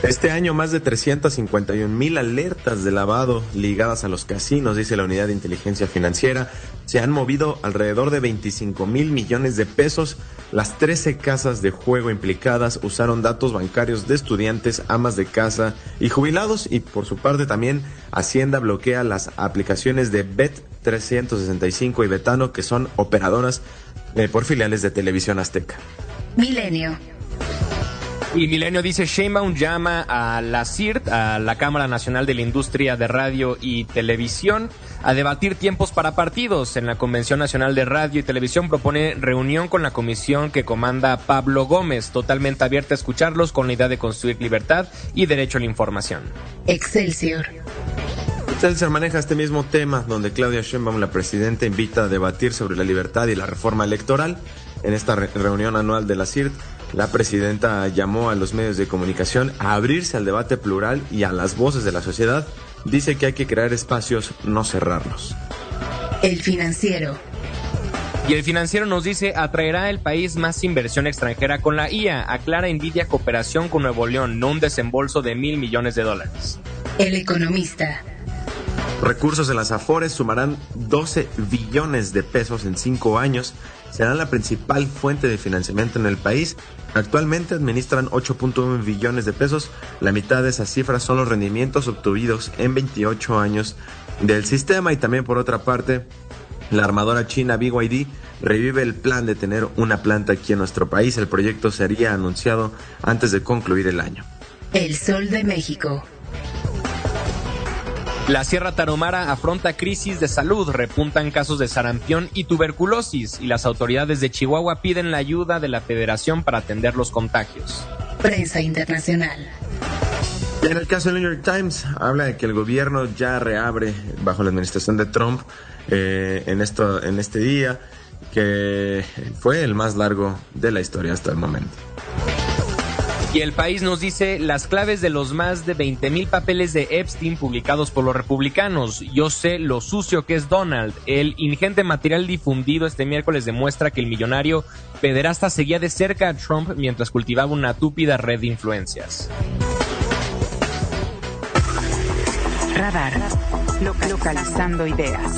Este año más de 351,000 alertas de lavado ligadas a los casinos, dice la Unidad de Inteligencia Financiera. Se han movido alrededor de 25,000 millones de pesos. Las 13 casas de juego implicadas usaron datos bancarios de estudiantes, amas de casa y jubilados. Y por su parte también Hacienda bloquea las aplicaciones de Bet365 y Betano, que son operadoras por filiales de Televisión Azteca. Milenio. Y Milenio dice, Sheinbaum llama a la CIRT, a la Cámara Nacional de la Industria de Radio y Televisión, a debatir tiempos para partidos. En la Convención Nacional de Radio y Televisión propone reunión con la comisión que comanda Pablo Gómez, totalmente abierta a escucharlos con la idea de construir libertad y derecho a la información. Excelsior. Excelsior maneja este mismo tema, donde Claudia Sheinbaum, la presidenta, invita a debatir sobre la libertad y la reforma electoral. En esta reunión anual de la CIRT, la presidenta llamó a los medios de comunicación a abrirse al debate plural y a las voces de la sociedad. Dice que hay que crear espacios, no cerrarlos. El Financiero. Y el Financiero nos dice, atraerá el país más inversión extranjera con la IA. Aclara Nvidia cooperación con Nuevo León, no un desembolso de $1,000 millones. El Economista. Recursos de las Afores sumarán 12 billones de pesos en 5 años. Serán la principal fuente de financiamiento en el país. Actualmente administran 8.1 billones de pesos. La mitad de esas cifras son los rendimientos obtenidos en 28 años del sistema. Y también, por otra parte, la armadora china BYD revive el plan de tener una planta aquí en nuestro país. El proyecto sería anunciado antes de concluir el año. El Sol de México. La Sierra Tarahumara afronta crisis de salud, repuntan casos de sarampión y tuberculosis, y las autoridades de Chihuahua piden la ayuda de la Federación para atender los contagios. Prensa internacional. Y en el caso del New York Times, habla de que el gobierno ya reabre bajo la administración de Trump en este día, que fue el más largo de la historia hasta el momento. Y El País nos dice, las claves de los más de 20,000 papeles de Epstein publicados por los republicanos. Yo sé lo sucio que es Donald. El ingente material difundido este miércoles demuestra que el millonario pederasta seguía de cerca a Trump mientras cultivaba una túpida red de influencias. Radar. Localizando ideas.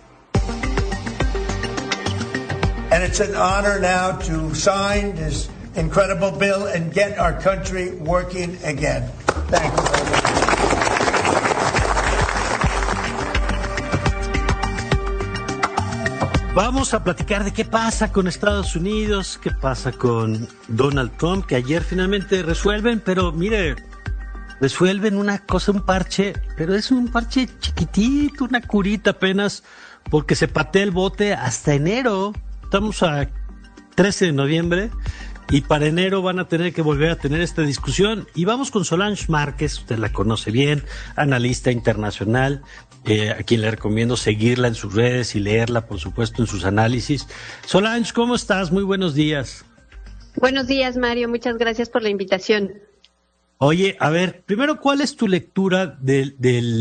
And it's an honor now to sign this incredible bill and get our country working again. Thank you very much. Vamos a platicar de qué pasa con Estados Unidos, qué pasa con Donald Trump, que ayer finalmente resuelven, pero mire, resuelven una cosa, un parche, pero es un parche chiquitito, una curita apenas, porque se patea el bote hasta enero. Estamos a 13 de noviembre. Y para enero van a tener que volver a tener esta discusión. Y vamos con Solange Márquez, usted la conoce bien, analista internacional, a quien le recomiendo seguirla en sus redes y leerla, por supuesto, en sus análisis. Solange, ¿cómo estás? Muy buenos días. Buenos días, Mario. Muchas gracias por la invitación. Oye, a ver, primero, ¿cuál es tu lectura de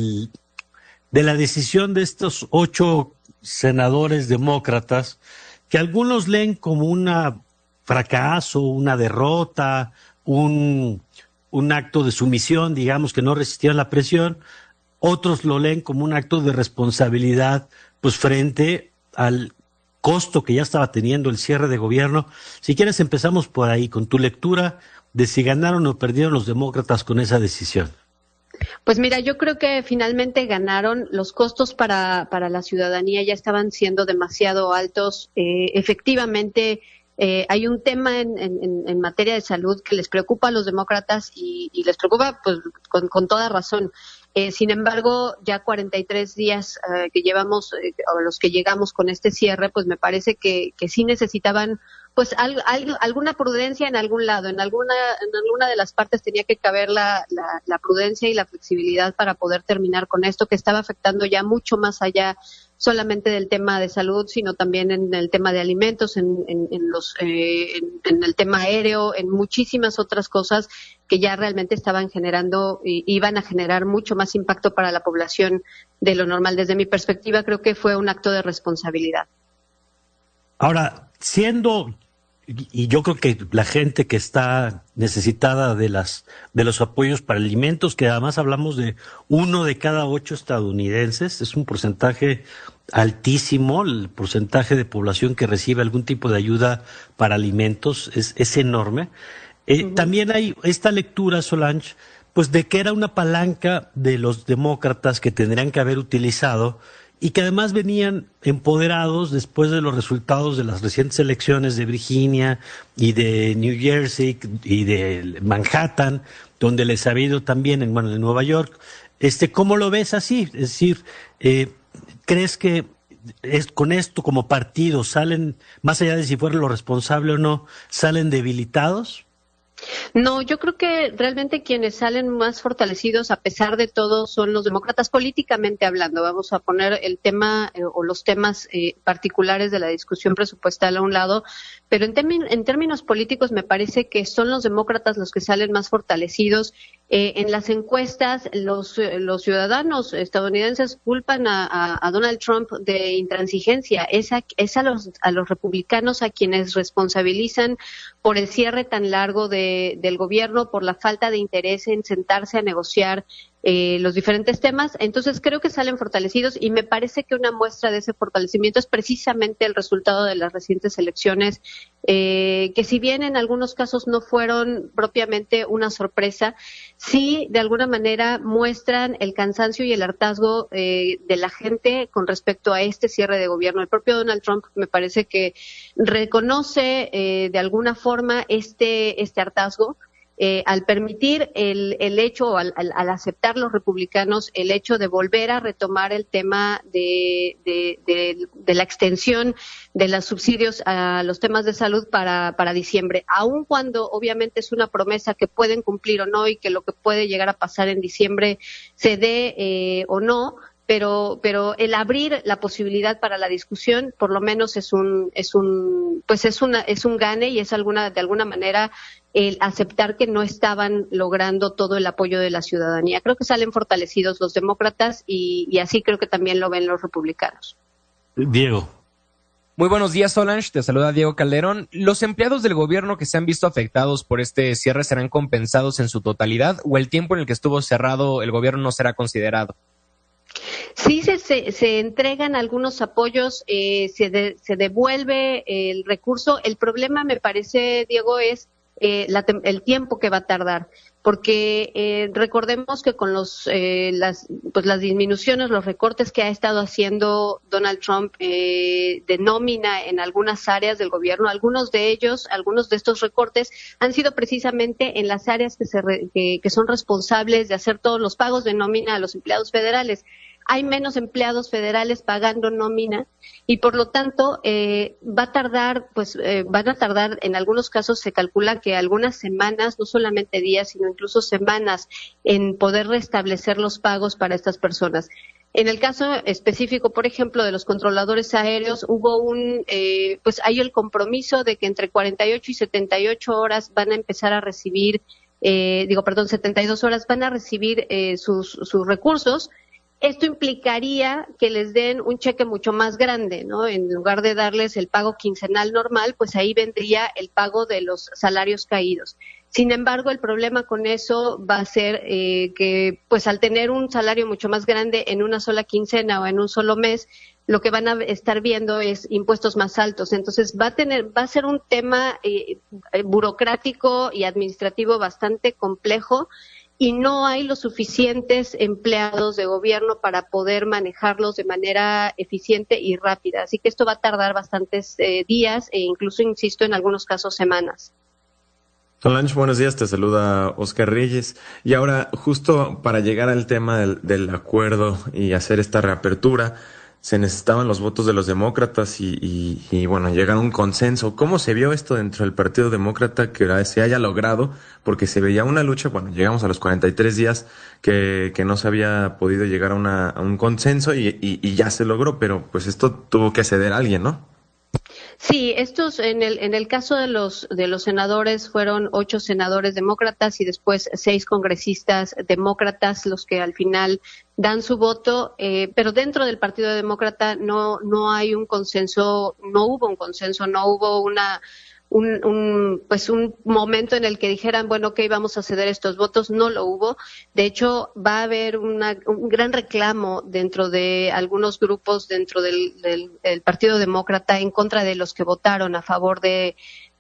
la decisión de estos 8 senadores demócratas, que algunos leen como una fracaso, una derrota, un acto de sumisión, digamos, que no resistieron la presión? Otros lo leen como un acto de responsabilidad, pues frente al costo que ya estaba teniendo el cierre de gobierno. Si quieres, empezamos por ahí, con tu lectura de si ganaron o perdieron los demócratas con esa decisión. Pues mira, yo creo que finalmente ganaron. Los costos para la ciudadanía ya estaban siendo demasiado altos. Efectivamente, hay un tema en materia de salud que les preocupa a los demócratas y les preocupa pues con toda razón. Sin embargo, ya 43 días que llevamos, o los que llegamos con este cierre, pues me parece que sí necesitaban pues alguna prudencia en algún lado, en alguna de las partes tenía que caber la prudencia y la flexibilidad para poder terminar con esto que estaba afectando ya mucho más allá solamente del tema de salud, sino también en el tema de alimentos, en el tema aéreo, en muchísimas otras cosas que ya realmente estaban generando y iban a generar mucho más impacto para la población de lo normal. Desde mi perspectiva, creo que fue un acto de responsabilidad. Ahora, siendo y yo creo que la gente que está necesitada de los apoyos para alimentos, que además hablamos de 1 de cada 8 estadounidenses, es un porcentaje altísimo, el porcentaje de población que recibe algún tipo de ayuda para alimentos es enorme. También hay esta lectura, Solange, pues de que era una palanca de los demócratas que tendrían que haber utilizado y que además venían empoderados después de los resultados de las recientes elecciones de Virginia y de New Jersey y de Manhattan, donde les ha habido también en Nueva York. ¿Cómo lo ves así? Es decir, ¿crees que con esto como partido salen, más allá de si fueron lo responsable o no, salen debilitados? No, yo creo que realmente quienes salen más fortalecidos a pesar de todo son los demócratas políticamente hablando. Vamos a poner el tema o los temas particulares de la discusión presupuestal a un lado, pero en términos políticos me parece que son los demócratas los que salen más fortalecidos. En las encuestas los ciudadanos estadounidenses culpan a Donald Trump de intransigencia. Es a los republicanos a quienes responsabilizan por el cierre tan largo del gobierno, por la falta de interés en sentarse a negociar los diferentes temas. Entonces creo que salen fortalecidos y me parece que una muestra de ese fortalecimiento es precisamente el resultado de las recientes elecciones, que si bien en algunos casos no fueron propiamente una sorpresa, sí de alguna manera muestran el cansancio y el hartazgo de la gente con respecto a este cierre de gobierno. El propio Donald Trump me parece que reconoce de alguna forma este hartazgo, al permitir el hecho, al aceptar los republicanos el hecho de volver a retomar el tema de la extensión de los subsidios a los temas de salud para diciembre, aun cuando obviamente es una promesa que pueden cumplir o no y que lo que puede llegar a pasar en diciembre se dé o no. Pero el abrir la posibilidad para la discusión, por lo menos es un gane y es de alguna manera el aceptar que no estaban logrando todo el apoyo de la ciudadanía. Creo que salen fortalecidos los demócratas y así creo que también lo ven los republicanos. Diego. Muy buenos días, Solange. Te saluda Diego Calderón. ¿Los empleados del gobierno que se han visto afectados por este cierre serán compensados en su totalidad o el tiempo en el que estuvo cerrado el gobierno no será considerado? Sí, se entregan algunos apoyos, se devuelve el recurso. El problema, me parece, Diego, es el tiempo que va a tardar, porque recordemos que con las disminuciones, los recortes que ha estado haciendo Donald Trump de nómina en algunas áreas del gobierno, algunos de estos recortes han sido precisamente en las áreas que son responsables de hacer todos los pagos de nómina a los empleados federales. Hay menos empleados federales pagando nómina y por lo tanto van a tardar, en algunos casos se calcula que algunas semanas, no solamente días, sino incluso semanas en poder restablecer los pagos para estas personas. En el caso específico, por ejemplo, de los controladores aéreos, hubo hay el compromiso de que entre 48 y 78 horas van a empezar a recibir, 72 horas van a recibir sus recursos. Esto implicaría que les den un cheque mucho más grande, ¿no? En lugar de darles el pago quincenal normal, pues ahí vendría el pago de los salarios caídos. Sin embargo, el problema con eso va a ser que, pues al tener un salario mucho más grande en una sola quincena o en un solo mes, lo que van a estar viendo es impuestos más altos. Entonces va a ser un tema burocrático y administrativo bastante complejo. Y no hay los suficientes empleados de gobierno para poder manejarlos de manera eficiente y rápida. Así que esto va a tardar bastantes días e incluso, insisto, en algunos casos semanas. Solange, buenos días, te saluda Oscar Reyes. Y ahora, justo para llegar al tema del acuerdo y hacer esta reapertura, se necesitaban los votos de los demócratas y bueno, llegar a un consenso. ¿Cómo se vio esto dentro del Partido Demócrata que se haya logrado? Porque se veía una lucha, bueno, llegamos a los 43 días que no se había podido llegar a un consenso y ya se logró, pero pues esto tuvo que ceder a alguien, ¿no? Sí, estos en el caso de los senadores fueron 8 senadores demócratas y después 6 congresistas demócratas los que al final dan su voto, pero dentro del Partido Demócrata no hay un consenso, no hubo un consenso, no hubo un momento en el que dijeran, bueno, ok, vamos a ceder estos votos. No lo hubo. De hecho, va a haber un gran reclamo dentro de algunos grupos dentro del Partido Demócrata en contra de los que votaron a favor de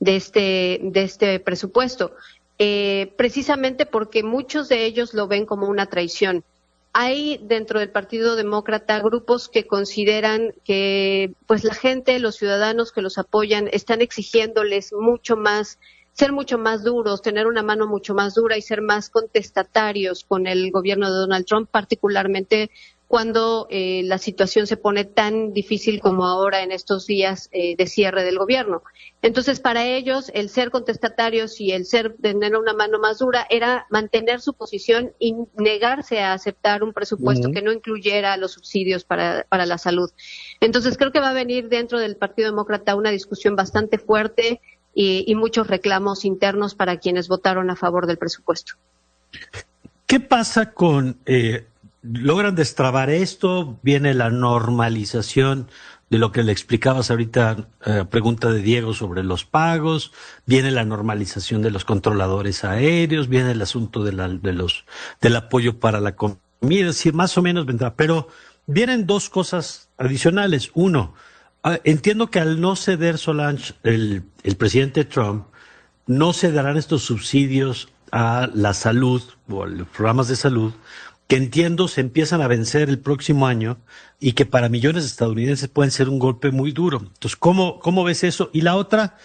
este presupuesto, precisamente porque muchos de ellos lo ven como una traición. Hay dentro del Partido Demócrata grupos que consideran que pues la gente, los ciudadanos que los apoyan, están exigiéndoles ser mucho más duros, tener una mano mucho más dura y ser más contestatarios con el gobierno de Donald Trump, particularmente cuando la situación se pone tan difícil como ahora en estos días de cierre del gobierno. Entonces, para ellos, el ser contestatarios y el tener una mano más dura era mantener su posición y negarse a aceptar un presupuesto que no incluyera los subsidios para la salud. Entonces, creo que va a venir dentro del Partido Demócrata una discusión bastante fuerte y muchos reclamos internos para quienes votaron a favor del presupuesto. ¿Qué pasa con... logran destrabar esto? Viene la normalización de lo que le explicabas ahorita, pregunta de Diego sobre los pagos, viene la normalización de los controladores aéreos, viene el asunto del apoyo para la comida, es decir, más o menos vendrá, pero vienen dos cosas adicionales. Uno, entiendo que al no ceder, Solange, el presidente Trump, no se darán estos subsidios a la salud o a los programas de salud, que entiendo se empiezan a vencer el próximo año y que para millones de estadounidenses pueden ser un golpe muy duro. Entonces, ¿cómo ves eso? Y la otra,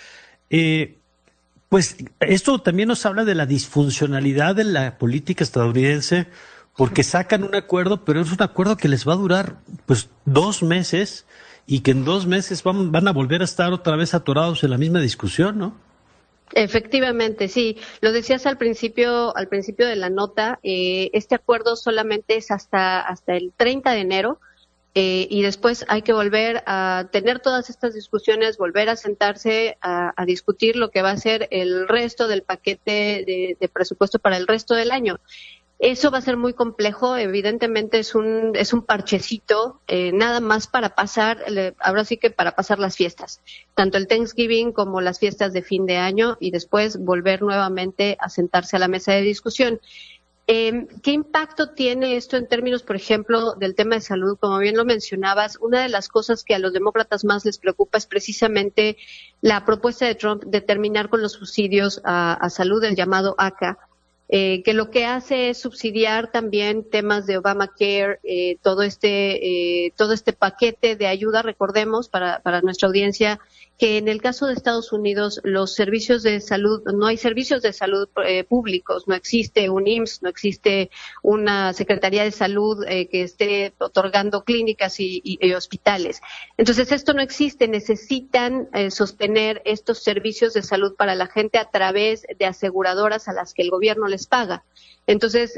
pues esto también nos habla de la disfuncionalidad de la política estadounidense, porque sacan un acuerdo, pero es un acuerdo que les va a durar pues 2 meses y que en 2 meses van a volver a estar otra vez atorados en la misma discusión, ¿no? Efectivamente, sí. Lo decías al principio de la nota. Este acuerdo solamente es hasta el 30 de enero y después hay que volver a tener todas estas discusiones, volver a sentarse a discutir lo que va a ser el resto del paquete de presupuesto para el resto del año. Eso va a ser muy complejo, evidentemente es un parchecito, nada más para pasar, ahora sí que para pasar las fiestas, tanto el Thanksgiving como las fiestas de fin de año y después volver nuevamente a sentarse a la mesa de discusión. ¿Qué impacto tiene esto en términos, por ejemplo, del tema de salud? Como bien lo mencionabas, una de las cosas que a los demócratas más les preocupa es precisamente la propuesta de Trump de terminar con los subsidios a salud, el llamado ACA. Que lo que hace es subsidiar también temas de Obamacare, todo este paquete de ayuda. Recordemos para nuestra audiencia que en el caso de Estados Unidos los servicios de salud, no hay servicios de salud públicos, no existe un IMSS, no existe una Secretaría de Salud que esté otorgando clínicas y hospitales. Entonces esto no existe, necesitan sostener estos servicios de salud para la gente a través de aseguradoras a las que el gobierno les paga. Entonces,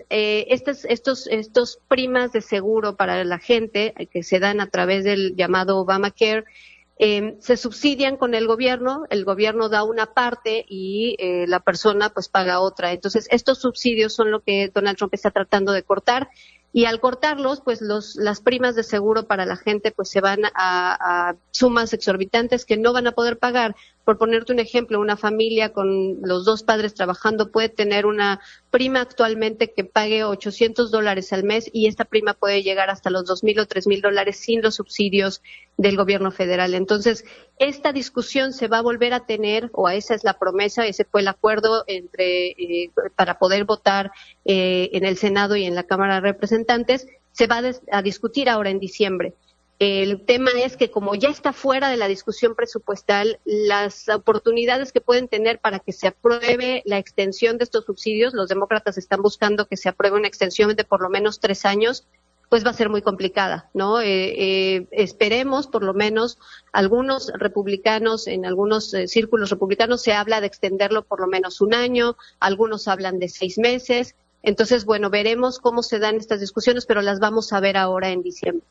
estos primas de seguro para la gente que se dan a través del llamado Obamacare, se subsidian con el gobierno da una parte y la persona pues paga otra. Entonces, estos subsidios son lo que Donald Trump está tratando de cortar. Y al cortarlos, pues las primas de seguro para la gente pues se van a sumas exorbitantes que no van a poder pagar. Por ponerte un ejemplo, una familia con los 2 padres trabajando puede tener una prima actualmente que pague $800 al mes y esta prima puede llegar hasta los $2,000 o $3,000 sin los subsidios del gobierno federal. Entonces, esta discusión se va a volver a tener, o esa es la promesa, ese fue el acuerdo para poder votar en el Senado y en la Cámara de Representantes, se va a discutir ahora en diciembre. El tema es que como ya está fuera de la discusión presupuestal, las oportunidades que pueden tener para que se apruebe la extensión de estos subsidios, los demócratas están buscando que se apruebe una extensión de por lo menos 3 años, pues va a ser muy complicada, ¿no? Esperemos, por lo menos, algunos republicanos, en algunos círculos republicanos se habla de extenderlo por lo menos 1 año, algunos hablan de 6 meses. Entonces, bueno, veremos cómo se dan estas discusiones, pero las vamos a ver ahora en diciembre.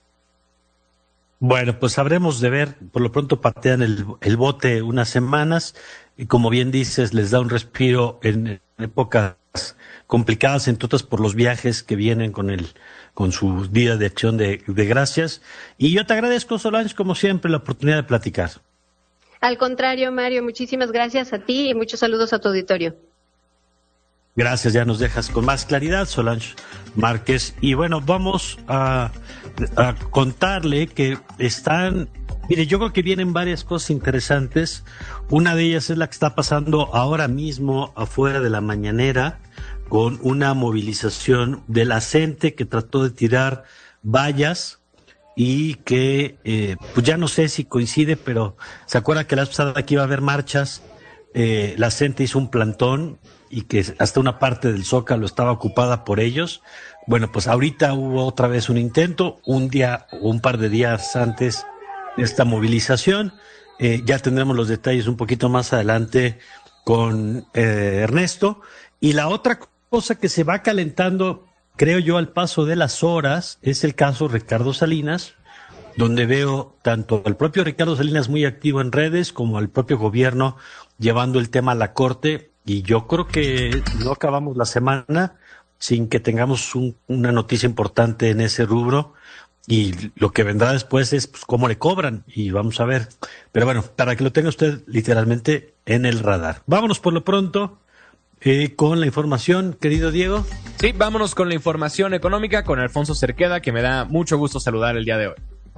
Bueno, pues habremos de ver. Por lo pronto patean el bote unas semanas y, como bien dices, les da un respiro en épocas complicadas, entre otras por los viajes que vienen con su Día de Acción de Gracias. Y yo te agradezco, Solange, como siempre, la oportunidad de platicar. Al contrario, Mario, muchísimas gracias a ti y muchos saludos a tu auditorio. Gracias, ya nos dejas con más claridad, Solange Márquez. Y bueno, vamos a contarle que mire, yo creo que vienen varias cosas interesantes. Una de ellas es la que está pasando ahora mismo afuera de la mañanera, con una movilización de la CENTE que trató de tirar vallas y que, pues ya no sé si coincide, pero se acuerda que la vez pasada que iba a haber marchas, la CENTE hizo un plantón y que hasta una parte del Zócalo estaba ocupada por ellos. Bueno, pues ahorita hubo otra vez un intento, un día o un par de días antes de esta movilización. Ya tendremos los detalles un poquito más adelante con Ernesto. Y la otra cosa que se va calentando, creo yo, al paso de las horas, es el caso Ricardo Salinas, donde veo tanto al propio Ricardo Salinas muy activo en redes como al propio gobierno llevando el tema a la Corte. Y yo creo que no acabamos la semana sin que tengamos una noticia importante en ese rubro, y lo que vendrá después es pues, cómo le cobran, y vamos a ver. Pero bueno, para que lo tenga usted literalmente en el radar. Vámonos por lo pronto con la información, querido Diego. Sí, vámonos con la información económica con Alfonso Cerqueda, que me da mucho gusto saludar el día de hoy.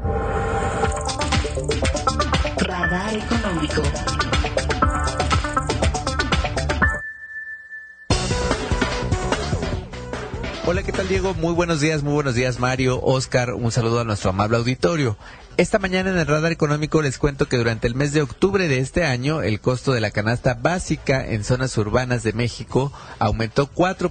Radar económico. Hola, ¿qué tal, Diego? Muy buenos días, Mario, Oscar, un saludo a nuestro amable auditorio. Esta mañana en el Radar Económico les cuento que durante el mes de octubre de este año, el costo de la canasta básica en zonas urbanas de México aumentó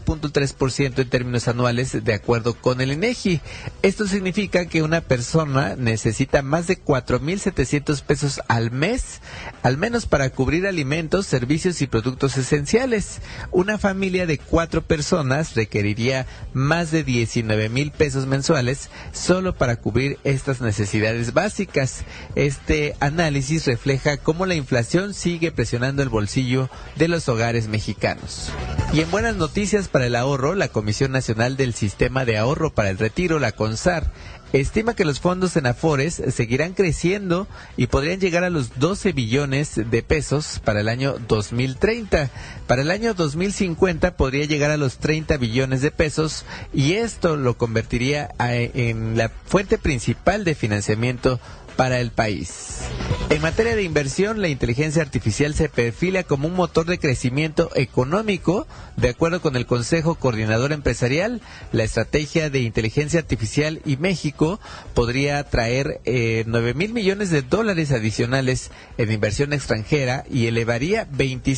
4.3% en términos anuales, de acuerdo con el INEGI. Esto significa que una persona necesita más de 4,700 pesos al mes, al menos para cubrir alimentos, servicios y productos esenciales. Una familia de 4 personas requeriría más de 19,000 pesos mensuales solo para cubrir estas necesidades básicas. Este análisis refleja cómo la inflación sigue presionando el bolsillo de los hogares mexicanos. Y en buenas noticias para el ahorro, la Comisión Nacional del Sistema de Ahorro para el Retiro, la CONSAR, estima que los fondos en Afores seguirán creciendo y podrían llegar a los 12 billones de pesos para el año 2030. Para el año 2050 podría llegar a los 30 billones de pesos, y esto lo convertiría en la fuente principal de financiamiento para el país. En materia de inversión, la inteligencia artificial se perfila como un motor de crecimiento económico. De acuerdo con el Consejo Coordinador Empresarial, la estrategia de inteligencia artificial y México podría traer 9,000 millones de dólares adicionales en inversión extranjera y elevaría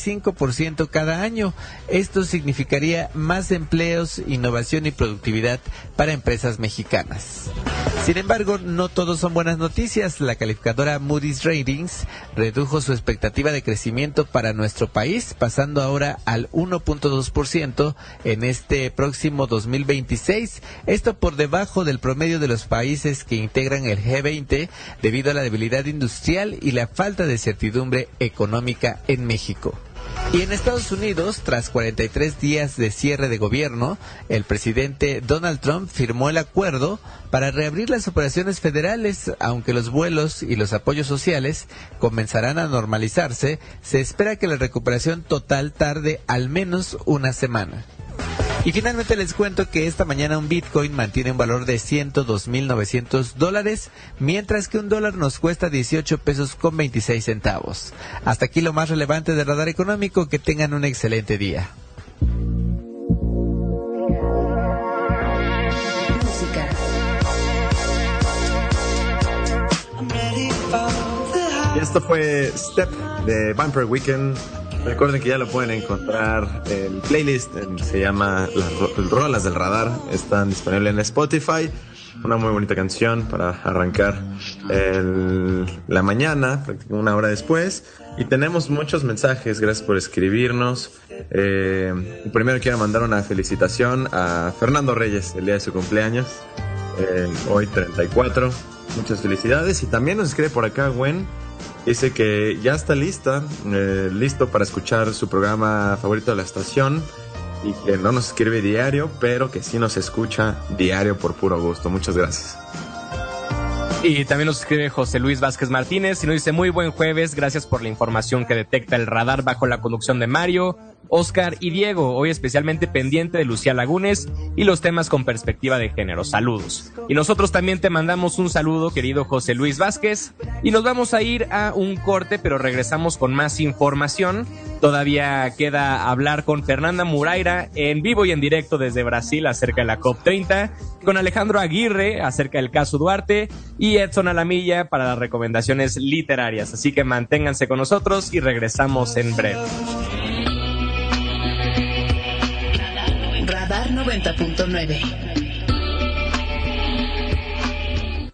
25% cada año. Esto significaría más empleos, innovación y productividad para empresas mexicanas. Sin embargo, no todos son buenas noticias. La calificadora Moody's Ratings redujo su expectativa de crecimiento para nuestro país, pasando ahora al 1.2% en este próximo 2026. Esto por debajo del promedio de los países que integran el G20, debido a la debilidad industrial y la falta de certidumbre económica en México. Y en Estados Unidos, tras 43 días de cierre de gobierno, el presidente Donald Trump firmó el acuerdo para reabrir las operaciones federales. Aunque los vuelos y los apoyos sociales comenzarán a normalizarse, se espera que la recuperación total tarde al menos una semana. Y finalmente les cuento que esta mañana un Bitcoin mantiene un valor de $102,900, mientras que un dólar nos cuesta 18 pesos con 26 centavos. Hasta aquí lo más relevante del Radar Económico. Que tengan un excelente día. Y esto fue Step de Vampire Weekend. Recuerden que ya lo pueden encontrar, el playlist se llama Las Rolas del Radar, están disponibles en Spotify. Una muy bonita canción para arrancar la mañana, una hora después. Y tenemos muchos mensajes, gracias por escribirnos. Primero quiero mandar una felicitación a Fernando Reyes, el día de su cumpleaños, hoy 34. Muchas felicidades. Y también nos escribe por acá Gwen. Dice que ya está listo para escuchar su programa favorito de la estación, y que no nos escribe diario, pero que sí nos escucha diario por puro gusto. Muchas gracias. Y también nos escribe José Luis Vázquez Martínez y nos dice: muy buen jueves, gracias por la información que detecta el radar bajo la conducción de Mario, Oscar y Diego, hoy especialmente pendiente de Lucía Lagunes y los temas con perspectiva de género. Saludos. Y nosotros también te mandamos un saludo, querido José Luis Vázquez, y nos vamos a ir a un corte, pero regresamos con más información. Todavía queda hablar con Fernanda Muraira en vivo y en directo desde Brasil acerca de la COP30, con Alejandro Aguirre acerca del caso Duarte y Edson Alamilla para las recomendaciones literarias. Así que manténganse con nosotros y regresamos en breve. Radar 90.9.